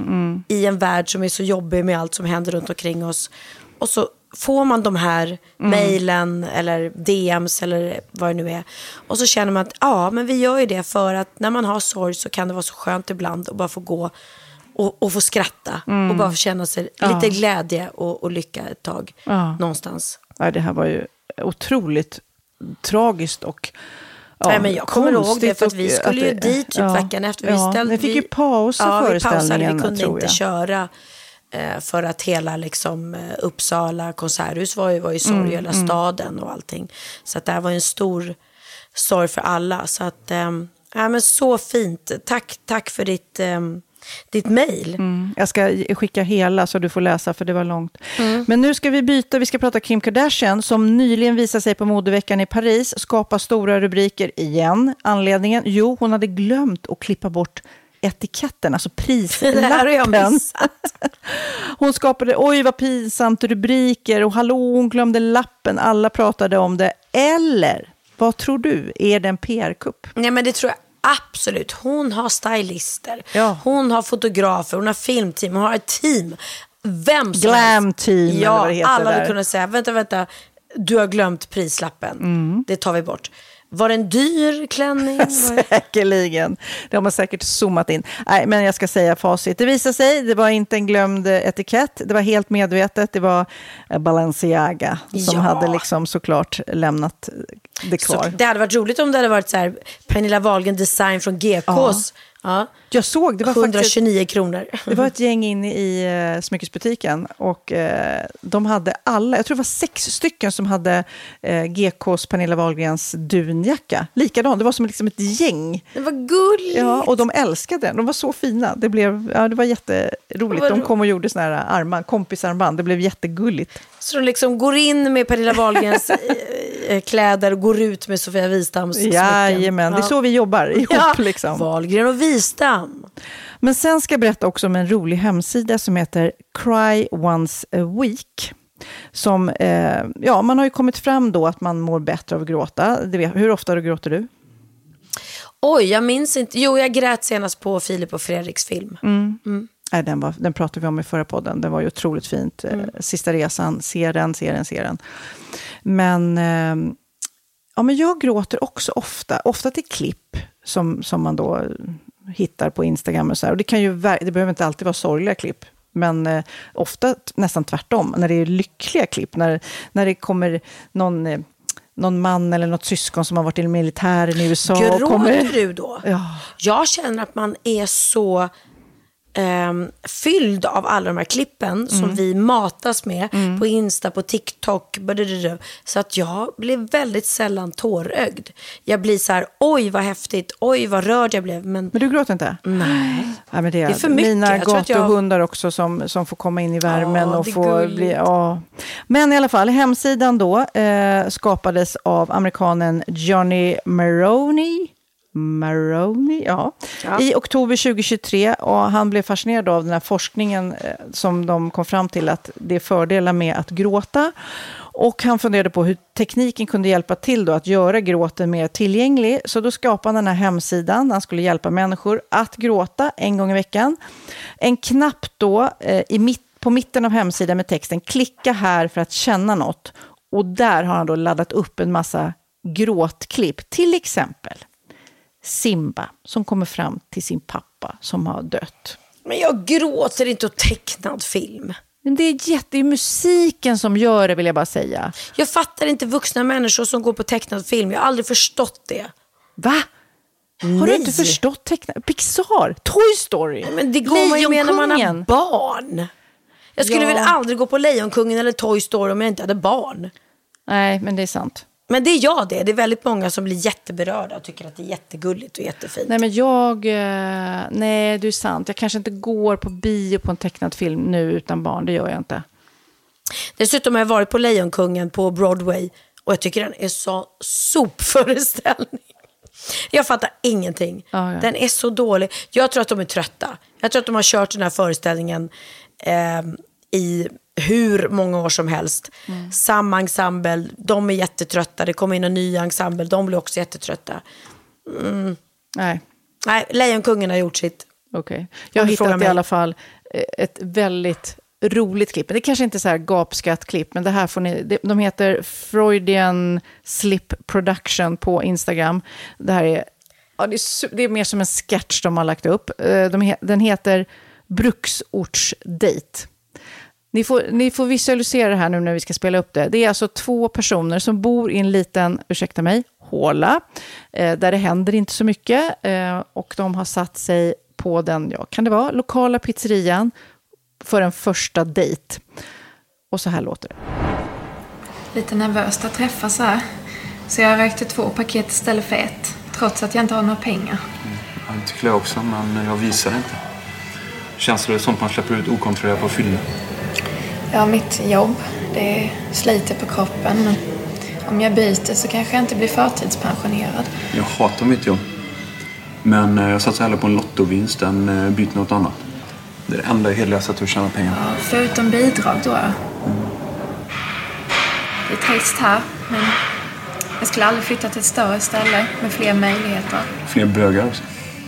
i en värld som är så jobbig med allt som händer runt omkring oss. Och så får man de här mejlen eller DMs eller vad det nu är. Och så känner man att men vi gör ju det för att när man har sorg så kan det vara så skönt ibland att bara få gå och få skratta och bara få känna sig lite glädje och lycka ett tag någonstans. Ja, det här var ju otroligt tragiskt och nej, men jag kommer ihåg det för att vi skulle ju dit typ veckan efter. Vi fick ju pausa föreställningen. Vi kunde inte köra för att hela liksom Uppsala konserthus var ju sorg, hela staden och allting. Så att det här var en stor sorg för alla. Så att, men så fint. Tack för ditt mejl. Jag ska skicka hela så du får läsa, för det var långt. Men nu ska vi byta. Vi ska prata Kim Kardashian som nyligen visade sig på modeveckan i Paris. Skapa stora rubriker igen. Anledningen? Jo, hon hade glömt att klippa bort etiketten, alltså prislappen. Det här har jag missat. Hon skapade, oj vad pinsamt, rubriker och hallå, hon glömde lappen. Alla pratade om det. Eller, vad tror du? Är det en PR-kupp? Nej, men det tror jag absolut. Hon har stylister. Ja. Hon har fotografer. Hon har filmteam. Hon har ett team. Vem som Glam-team, eller vad det heter. Alla hade kunnat säga, vänta. Du har glömt prislappen. Det tar vi bort. Var det en dyr klänning? Säkerligen. Det har man säkert zoomat in. Nej, men jag ska säga facit. Det visade sig, det var inte en glömd etikett. Det var helt medvetet. Det var Balenciaga som hade liksom såklart lämnat det kvar. Så det hade varit roligt om det hade varit så här Pernilla Wahlgren design från GKs. Ja. Jag såg, det var 129 faktiskt, kronor. Det var ett gäng inne i smyckesbutiken och de hade alla, jag tror det var 6 stycken som hade GKs Pernilla Wahlgrens dunjacka. Likadant, det var som liksom ett gäng. Det var gulligt. Ja, och de älskade den. De var så fina. Det var jätteroligt. De kom och gjorde såna här kompisarmband. Det blev jättegulligt. Så de liksom går in med Pernilla Wahlgrens kläder och går ut med Sofia Wistams smycken. Jajamän, det är så vi jobbar ihop liksom. Wahlgren och Wistam. Men sen ska jag berätta också om en rolig hemsida som heter Cry Once a Week. Som, man har ju kommit fram då att man mår bättre av att gråta. Hur ofta gråter du? Oj, jag minns inte. Jo, jag grät senast på Filip och Fredriks film. Nej, den pratade vi om i förra podden. Den var ju otroligt fint. Sista resan, ser den. Men, men jag gråter också ofta till klipp som man då hittar på Instagram och så här. Och det behöver inte alltid vara sorgliga klipp. Men ofta nästan tvärtom. När det är lyckliga klipp. När det kommer någon man eller något syskon som har varit i militären i USA. Gråter du då? Ja. Jag känner att man är så fylld av alla de här klippen som vi matas med på Insta, på TikTok, så att jag blir väldigt sällan tårögd. Jag blir så här, oj vad häftigt, oj vad rörd jag blev. Men du gråter inte? Nej. Ja, men det är för mycket. Mina gatuhundar också som får komma in i värmen och få bli... Ja. Men i alla fall, hemsidan då skapades av amerikanen Johnny Maroney, i oktober 2023, och han blev fascinerad av den här forskningen som de kom fram till att det är fördelar med att gråta, och han funderade på hur tekniken kunde hjälpa till då att göra gråten mer tillgänglig, så då skapade han den här hemsidan. Han skulle hjälpa människor att gråta en gång i veckan. En knapp då på mitten av hemsidan med texten "klicka här för att känna något", och där har han då laddat upp en massa gråtklipp, till exempel Simba som kommer fram till sin pappa som har dött. Men jag gråter inte åt tecknad film. Men det är musiken som gör det, vill jag bara säga. Jag fattar inte vuxna människor som går på tecknad film. Jag har aldrig förstått det. Va? Har du inte förstått tecknad? Pixar, Toy Story. Men det går man ju med när man har barn. Jag skulle väl aldrig gå på Lejonkungen eller Toy Story om jag inte hade barn. Nej, men det är sant. Men det är jag det. Det är väldigt många som blir jätteberörda och tycker att det är jättegulligt och jättefint. Nej, men nej, det är sant. Jag kanske inte går på bio på en tecknad film nu utan barn. Det gör jag inte. Dessutom har jag varit på Lejonkungen på Broadway och jag tycker den är så sopföreställning. Jag fattar ingenting. Den är så dålig. Jag tror att de är trötta. Jag tror att de har kört den här föreställningen i hur många år som helst. Samma ensemble, de är jättetrötta. Det kommer in en ny ensemble, de blir också jättetrötta. Nej, Lejonkungen har gjort sitt. Okej. Jag har hittat i alla fall ett väldigt roligt klipp. Det kanske inte är så här gapskattklipp, men det här får ni, de heter Freudian Slip Production på Instagram. Det här är, det är mer som en sketch de har lagt upp. Den heter Bruksortsdate. Ni får visualisera det här nu när vi ska spela upp det. Det är alltså 2 personer som bor i en liten, ursäkta mig, håla. Där det händer inte så mycket. Och de har satt sig på den, kan det vara, lokala pizzerian för en första dejt. Och så här låter det. Lite nervöst att träffas här. Så jag rökte 2 paket istället för 1. Trots att jag inte har några pengar. Jag tycker jag också, men jag visar inte. Känns det som att man släpper ut okontrollerat på fylla? Ja, mitt jobb. Det sliter på kroppen. Men om jag byter så kanske jag inte blir förtidspensionerad. Jag hatar mitt jobb. Men jag satsar hellre på en lottovinst än byter något annat. Det är det enda hederliga sättet att tjäna pengar. Ja, förutom bidrag då. Det är trist här, men jag skulle aldrig flytta till ett större ställe med fler möjligheter. Fler bögar också.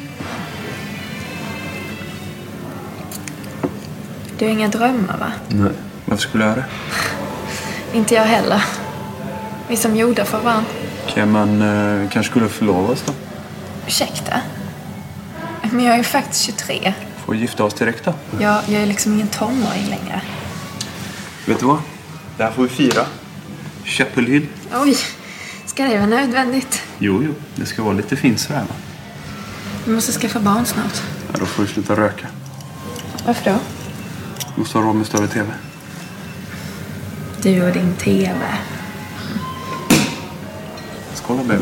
Du har inga drömmar, va? Nej, varför skulle jag göra det? Inte jag heller. Vi är som gjorda för varandra. Okej, men kanske skulle förlova oss då? Ursäkta? Men jag är ju faktiskt 23. Får vi gifta oss direkt då? Jag är liksom ingen tonåring längre. Vet du vad? Det här får vi fira. Käppelhydd. Oj, ska det vara nödvändigt? Jo, det ska vara lite fint så här, va? Vi måste skaffa barn snart. Ja, då får vi sluta röka. Varför då? Måste ha råd med större tv. Du och din tv. Skål, baby.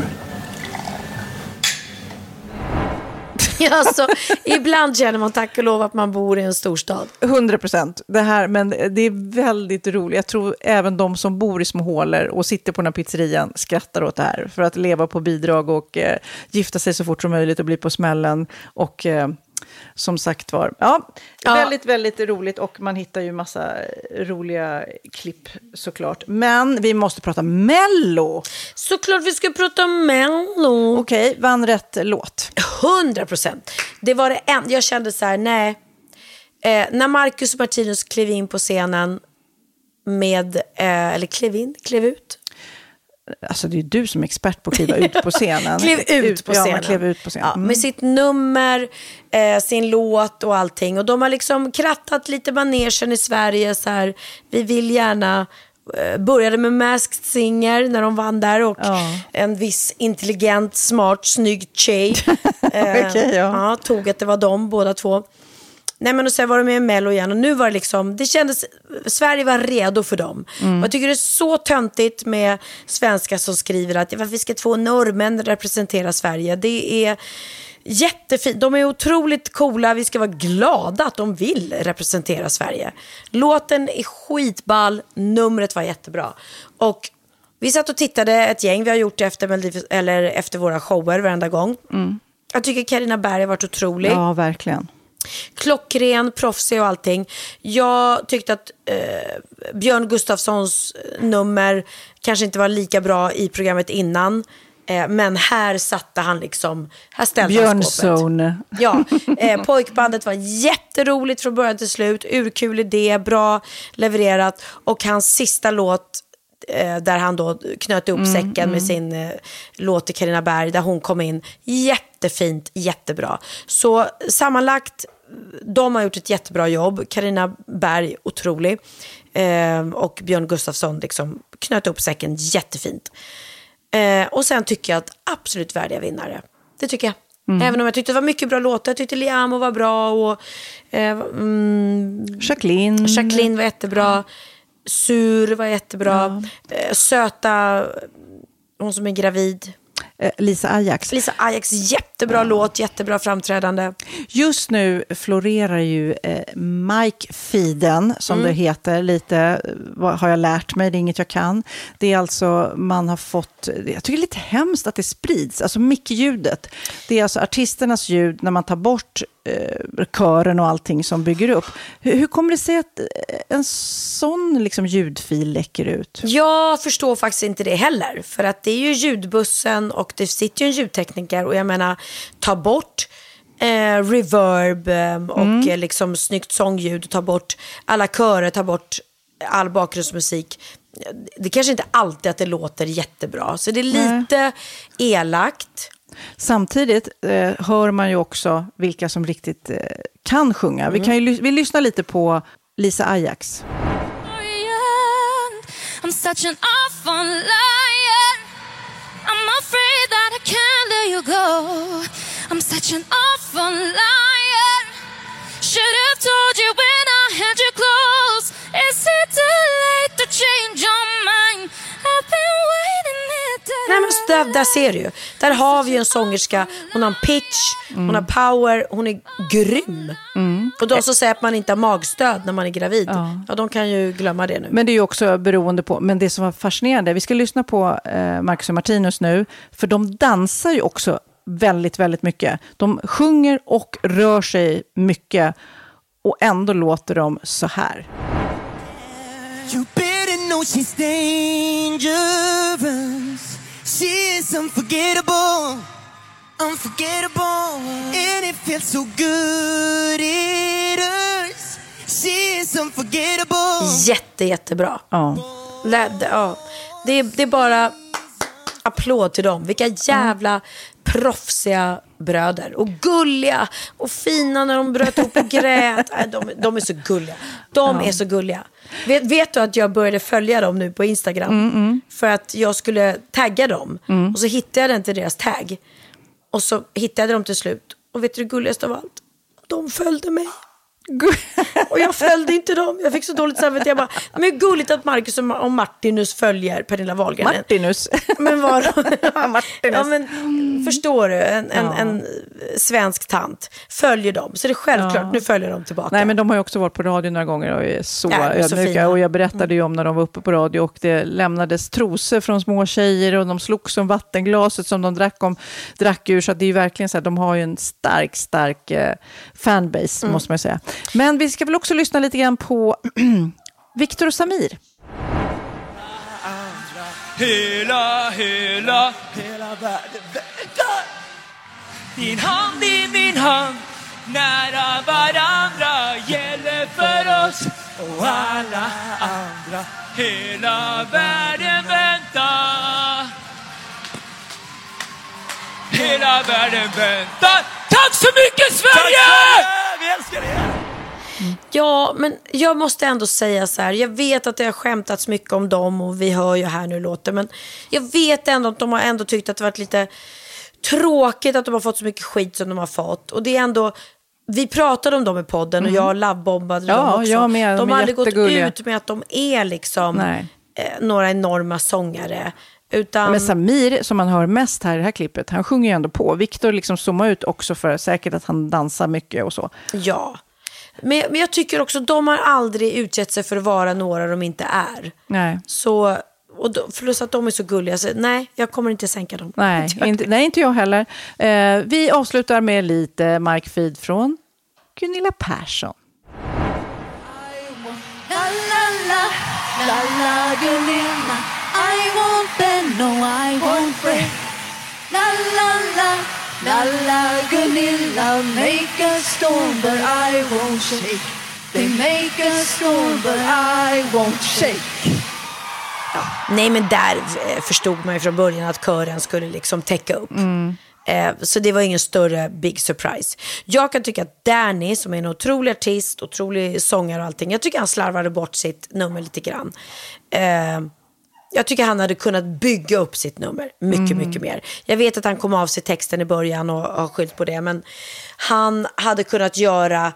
Alltså, ibland känner man tack och lov att man bor i en storstad. 100%. Det här, men det är väldigt roligt. Jag tror även de som bor i små hålor och sitter på den här pizzerian skrattar åt det här. För att leva på bidrag och gifta sig så fort som möjligt och bli på smällen. Och som sagt var, väldigt, väldigt roligt. Och man hittar ju massa roliga klipp såklart. Men vi måste prata Mello. Såklart vi ska prata Mello. Okej, vann rätt låt. 100%. Det var det enda. Jag kände så här, nej. När Marcus Martinus klev in på scenen med, eller klev ut. Alltså det är du som är expert på att kliva ut på scenen. Klev ut på scenen. Ja, med sitt nummer, sin låt och allting. Och de har liksom krattat lite manegen i Sverige. Så här, vi vill gärna... Började med Masked Singer när de vann där. Och en viss intelligent, smart, snygg tjej. Tog att det var de båda 2. Nej, men och sen var de med i Mello igen. Och nu var det liksom, det kändes, Sverige var redo för dem. Jag tycker det är så töntigt med svenskar som skriver att varför ska 2 norrmän representera Sverige. Det är jättefint. De är otroligt coola. Vi ska vara glada att de vill representera Sverige. Låten är skitball. Numret var jättebra. Och vi satt och tittade ett gäng. Vi har gjort det efter våra shower varenda gång. Jag tycker Carina Berg har varit otrolig. Ja, verkligen. Klockren, proffsig och allting. Jag tyckte att Björn Gustafssons nummer kanske inte var lika bra i programmet innan. Men här satte han liksom, här ställde han skåpet. Ja, pojkbandet var jätteroligt från början till slut. Urkul idé, bra levererat. Och hans sista låt där han då knöt upp säcken med sin låt till Carina Berg, där hon kom in. Jättefint, jättebra. Så sammanlagt, de har gjort ett jättebra jobb. Carina Berg, otrolig. Och Björn Gustafsson liksom knöt upp säcken jättefint. Och sen tycker jag att absolut värdiga vinnare. Det tycker jag. Även om jag tyckte det var mycket bra låtar. Jag tyckte Liamo var bra. Och Jacqueline var jättebra. Sur var jättebra. Söta, hon som är gravid. Lisa Ajax. Lisa Ajax, jättebra låt, jättebra framträdande. Just nu florerar ju Mike-feeden, som det heter, lite har jag lärt mig, det är inget jag kan. Det är alltså, man har fått, jag tycker det är lite hemskt att det sprids, alltså mic-ljudet. Det är alltså artisternas ljud när man tar bort kören och allting som bygger upp. Hur kommer det sig att en sån liksom ljudfil läcker ut? Jag förstår faktiskt inte det heller. För att det är ju ljudbussen och det sitter ju en ljudtekniker. Och jag menar, ta bort reverb och liksom snyggt sångljud. Ta bort alla körer, ta bort all bakgrundsmusik. Det kanske inte alltid att det låter jättebra. Så det är lite elakt. Samtidigt hör man ju också vilka som riktigt kan sjunga. Vi lyssnar lite på Lisa Ajax. I'm such an awful liar. I'm afraid that I can't let you go. I'm such an awful liar. Should have told you when I had you close. Is it too late to change your mind? I've been waiting there. Nej, men där ser du ju. Där har vi en sångerska. Hon har en pitch, hon har power, hon är grym. Och de som säger att man inte har magstöd när man är gravid, ja, de kan ju glömma det nu. Men det är ju också beroende på, men det som var fascinerande, vi ska lyssna på Marcus och Martinus nu, för de dansar ju också väldigt, väldigt mycket. De sjunger och rör sig mycket, och ändå låter de så här. You better know she's dangerous. She is unforgettable. Unforgettable. And it feels so good it hurts. She is unforgettable. Jättebra. Ja. Det är bara applåd till dem. Vilka jävla proffsiga bröder. Och gulliga och fina när de bröt upp och grät. De är så gulliga. De är så gulliga. Vet du att jag började följa dem nu på Instagram? För att jag skulle tagga dem. Och så hittade jag inte deras tagg. Och så hittade jag dem till slut. Och vet du det gulligaste av allt? De följde mig. Och jag följde inte dem. Jag fick så dåligt samvete. Jag bara, men hur gulligt att Marcus och Martinus följer Pernilla Wahlgren. Martinus. Men Martinus. Ja, men förstår du, en svensk tant följer dem. Så det är självklart, nu följer de tillbaka. Nej, men de har ju också varit på radio några gånger och är så ödmjuka. Och jag berättade ju om när de var uppe på radio och det lämnades trosor från små tjejer och de slog som vattenglaset som de drack ur. Så att det är ju verkligen så här, de har ju en stark fanbase, måste man säga. Men vi ska väl också lyssna lite grann på Viktor och Samir. Hela världen väntar. Din hand i min hand, nära varandra, gäller för oss och alla andra. Hela världen väntar. Hela världen väntar. Tack så mycket, Sverige! Vi älskar er! Ja, men jag måste ändå säga så här. Jag vet att det har skämtats mycket om dem och vi hör ju här nu låter, men jag vet ändå att de har ändå tyckt att det varit lite tråkigt att de har fått så mycket skit som de har fått. Och det är ändå, vi pratade om dem i podden och jag lovebombade dem också. Jag med, de har aldrig gått jättegulliga. ut med att de är liksom några enorma sångare. Utan... Men Samir, som man hör mest här i det här klippet, han sjunger ju ändå på. Viktor liksom zoomar ut också för säkert att han dansar mycket och så. Ja. Men jag tycker också att de har aldrig utgett sig för att vara några de inte är. Nej. Så, plus att de är så gulliga. Så, nej, jag kommer inte sänka dem. Nej, inte jag heller. Vi avslutar med lite Mark Feed från Gunilla Persson. La la la, la la Gunilla, I won't bend, no I won't break. La la la, la la Gunilla, make a storm but I won't shake. They make a storm but I won't shake. Ja. Nej, men där förstod man ju från början att kören skulle liksom täcka upp. Så det var ingen större big surprise. Jag kan tycka att Danny, som är en otrolig artist, otrolig sångare och allting, jag tycker han slarvade bort sitt nummer lite grann. Jag tycker han hade kunnat bygga upp sitt nummer mycket mer. Jag vet att han kom av sig texten i början och har skyllt på det, men han hade kunnat göra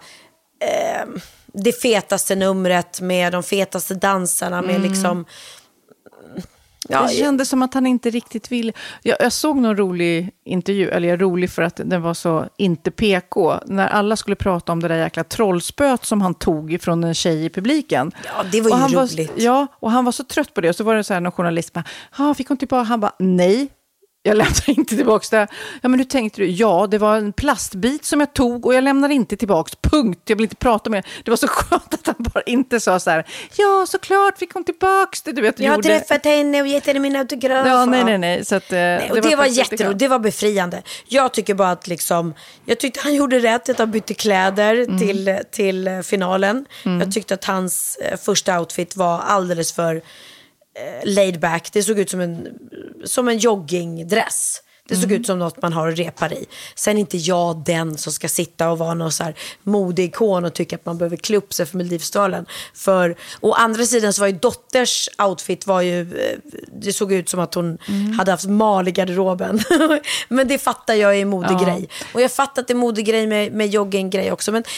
det fetaste numret med de fetaste dansarna med liksom Det kändes som att han inte riktigt ville. Jag såg någon rolig intervju, eller rolig för att den var så inte PK, när alla skulle prata om det där jäkla trollspöt som han tog ifrån en tjej i publiken. Ja, det var ju roligt. Och han var så trött på det. Och så var det så här någon journalist bara, fick hon tillbaka? Han bara, nej. Jag lämnar inte tillbaka det. Ja, men hur tänkte du? Ja, det var en plastbit som jag tog och jag lämnar inte tillbaka. Punkt. Jag vill inte prata mer. Det var så skönt att han bara inte sa så här. Ja, såklart fick hon tillbaka det. Du vet, jag har träffat henne och gett henne min autograf. Ja, nej. Så att, det var jätteroligt. Det var befriande. Jag tycker bara att jag tyckte han gjorde rätt att han bytte kläder till finalen. Jag tyckte att hans första outfit var alldeles för laid back. Det såg ut som en joggingdress. Det såg ut som något man har repar i. Sen inte jag den som ska sitta och vara någon så här modig ikon och tycka att man behöver klä upp sig för Melodifestivalen. För å andra sidan så var ju dotters outfit det såg ut som att hon hade haft mal i garderoben. Men det fattar jag är en modig grej. Och jag fattar att det är modig grej med jogginggrej också. Men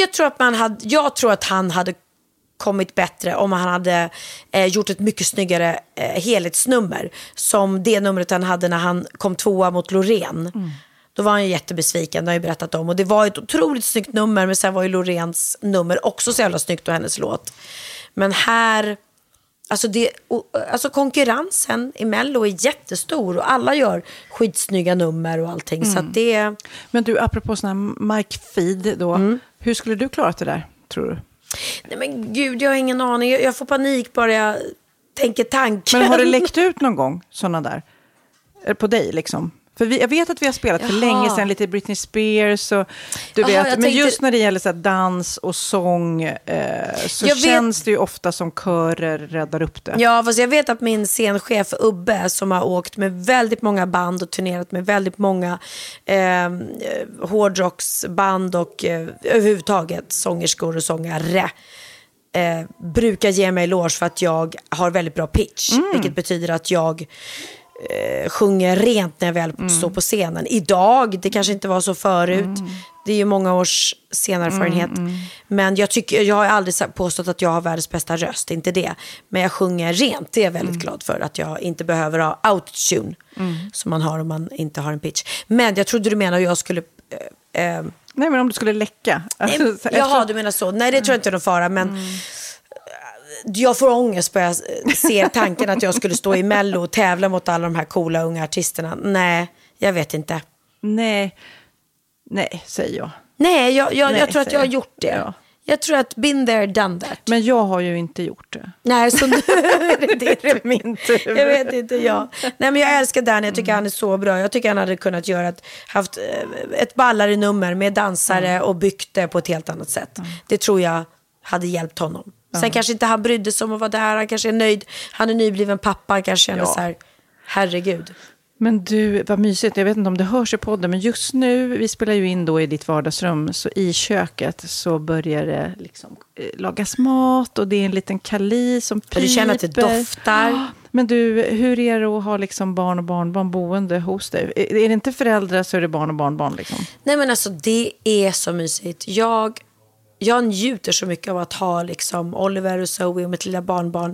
jag tror att han hade kommit bättre om han hade gjort ett mycket snyggare helhetsnummer, som det numret han hade när han kom 2 mot Loreen. Då var han ju jättebesviken, det har jag berättat om, och det var ett otroligt snyggt nummer, men sen var ju Loreens nummer också så jävla snyggt och hennes låt. Men här alltså konkurrensen i Mello är jättestor och alla gör skitsnygga nummer och allting, så att det... Men du, apropå sån här Mike Feed då, hur skulle du klara det där, tror du? Nej men gud, jag har ingen aning. Jag får panik bara jag tänker tanken. Men har det läckt ut någon gång sådana där? På dig liksom? För jag vet att vi har spelat för länge sedan lite Britney Spears och du vet, men just när det gäller så här dans och sång så känns det ju ofta som körer räddar upp det. Ja, fast jag vet att min scenchef Ubbe, som har åkt med väldigt många band och turnerat med väldigt många hårdrocksband och överhuvudtaget sångerskor och sångare, brukar ge mig eloge för att jag har väldigt bra pitch, vilket betyder att jag sjunger rent när jag väl står på scenen. Idag, det kanske inte var så förut. Det är ju många års scenerfarenhet. Men jag har aldrig påstått att jag har världens bästa röst, inte det. Men jag sjunger rent, det är jag väldigt glad för. Att jag inte behöver ha autotune som man har om man inte har en pitch. Men jag trodde du menade att jag skulle... Nej, men om du skulle läcka. Alltså, jaha, du menar så. Nej, det tror jag inte är någon fara, men... Jag får ångest när jag ser tanken att jag skulle stå i Mello och tävla mot alla de här coola unga artisterna. Nej, jag vet inte. Nej, säger jag. Nej, jag tror att jag har gjort det. Ja. Jag tror att been there, done that. Men jag har ju inte gjort det. Nej, så nu är det min tur. Jag vet inte, Nej, men jag älskar Danny. Jag tycker han är så bra. Jag tycker han hade kunnat haft ett ballare nummer med dansare och byggt det på ett helt annat sätt. Det tror jag hade hjälpt honom. Sen kanske inte han brydde sig om att vara där. Han kanske är nöjd. Han är nybliven pappa. Han kanske känner så här, herregud. Men du, vad mysigt. Jag vet inte om det hörs i podden. Men just nu, vi spelar ju in då i ditt vardagsrum. Så i köket så börjar det liksom lagas mat. Och det är en liten kali som piper. Du känner att det doftar. Men du, hur är det att ha liksom barn och barnbarn boende hos dig? Är det inte föräldrar så är det barn och barnbarn liksom? Nej, men alltså det är så mysigt. Jag njuter så mycket av att ha liksom Oliver och Zoe och mitt lilla barnbarn.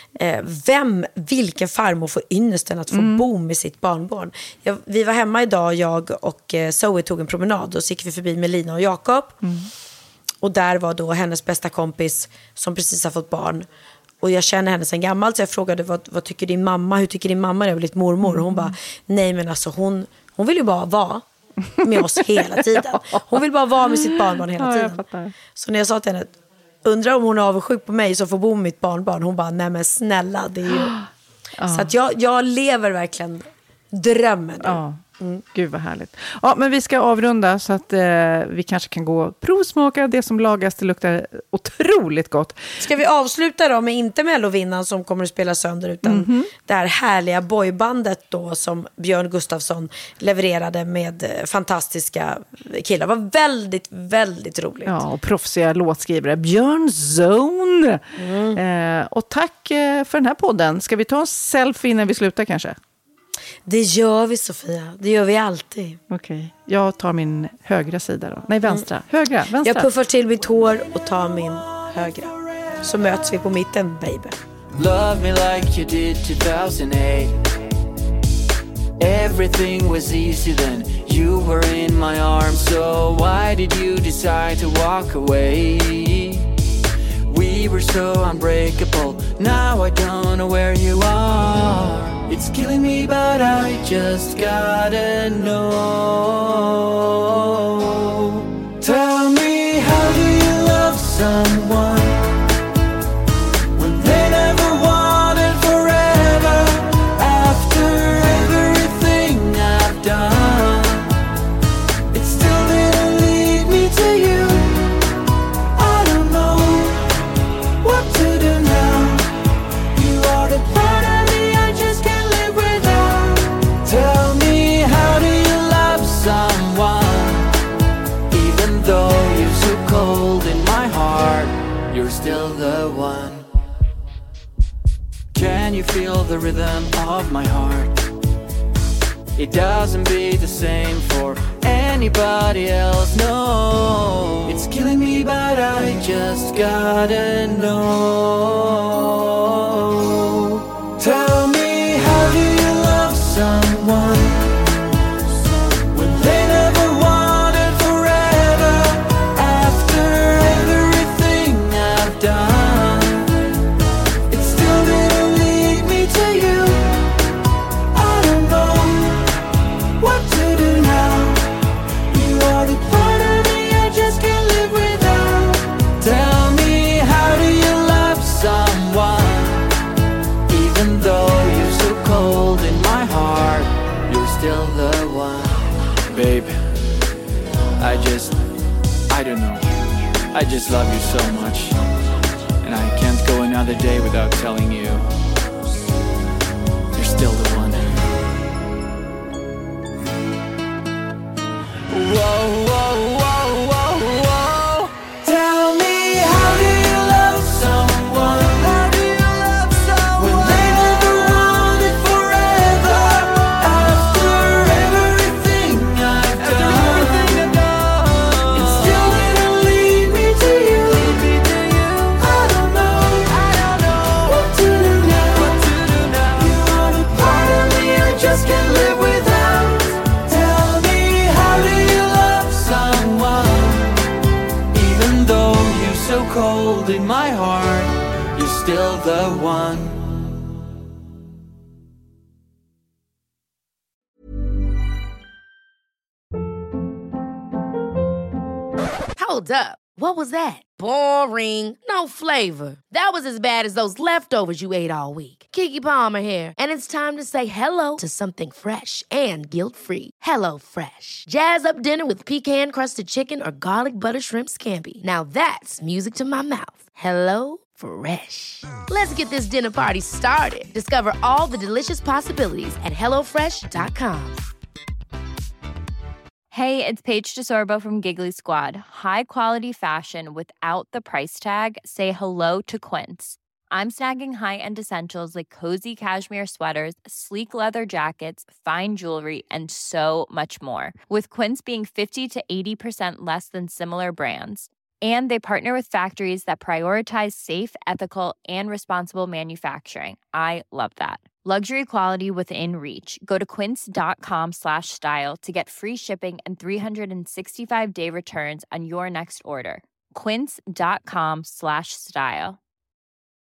Vilken farmor får ynnesten att få bo med sitt barnbarn? Vi var hemma idag, jag och Zoe tog en promenad och så gick vi förbi Melina och Jakob. Och där var då hennes bästa kompis som precis har fått barn. Och jag känner henne sedan gammalt, så jag frågade vad tycker din mamma? Hur tycker din mamma? Det är väl lite mormor. Och hon bara, nej men alltså hon vill ju bara vara med oss hela tiden. Hon vill bara vara med sitt barnbarn hela tiden. Så när jag sa till henne, undrar om hon är avundsjuk på mig så får bo med mitt barnbarn. Hon bara, nej men snälla, det är ju... Så att jag lever verkligen drömmen nu. Gud vad härligt. Ja, men vi ska avrunda så att vi kanske kan gå och provsmaka det som lagas. Det luktar otroligt gott. Ska vi avsluta då med inte Mellovinnaren som kommer att spela sönder, utan det här härliga boybandet då som Björn Gustafsson levererade med fantastiska killar. Det var väldigt, väldigt roligt. Ja, och proffsiga låtskrivare. Björn Zone. Och tack för den här podden. Ska vi ta en selfie innan vi slutar kanske? Det gör vi, Sofia. Det gör vi alltid. Okej. Jag tar min högra sida då. Nej, vänstra. Högra, vänstra. Jag puffar till mitt hår och tar min högra. Så möts vi på mitten, baby. Love me like you did 2008. Everything was easy then. You were in my arms, so why did you decide to walk away? We were so unbreakable. Now I don't know where you are. It's killing me, but I just gotta know. Tell me, how do you love someone when they never wanted forever? After everything I've done, it still didn't lead me to you. I don't know what to do now. You are the part of me I just can't live without. Tell me, how do you love someone even though you're so cold in my heart? You're still the one. Can you feel the rhythm of my heart? It doesn't beat the same for anybody else, no. It's killing me, but I just gotta know. Tell me, how do you love someone when they never wanted forever? After everything I've done, it still didn't lead me to you. I don't know what to do now. You are the part of me I just can't live without. Tell me, how do you love someone even though you're so cold in my heart? You're still the one. Babe, I don't know. I just love you so much, and I can't go another day without telling you you're still the one. Whoa, whoa, whoa, whoa, whoa. Tell me, how do you love someone? How do you love someone when they never wanted forever? After everything I've done, it still didn't lead me to you. I don't know what to do now. You are the part of me I just can't live without. Tell me, how do you love someone even though you're so cold in my heart? You're still the one. Hold up. What was that? Boring. No flavor. That was as bad as those leftovers you ate all week. Keke Palmer here, and it's time to say hello to something fresh and guilt-free. Hello Fresh. Jazz up dinner with pecan-crusted chicken or garlic butter shrimp scampi. Now that's music to my mouth. Hello Fresh. Let's get this dinner party started. Discover all the delicious possibilities at hellofresh.com. Hey, it's Paige DeSorbo from Giggly Squad. High quality fashion without the price tag. Say hello to Quince. I'm snagging high-end essentials like cozy cashmere sweaters, sleek leather jackets, fine jewelry, and so much more. With Quince being 50 to 80% less than similar brands. And they partner with factories that prioritize safe, ethical, and responsible manufacturing. I love that. Luxury quality within reach. Go to quince.com/style to get free shipping and 365-day returns on your next order. Quince.com/style.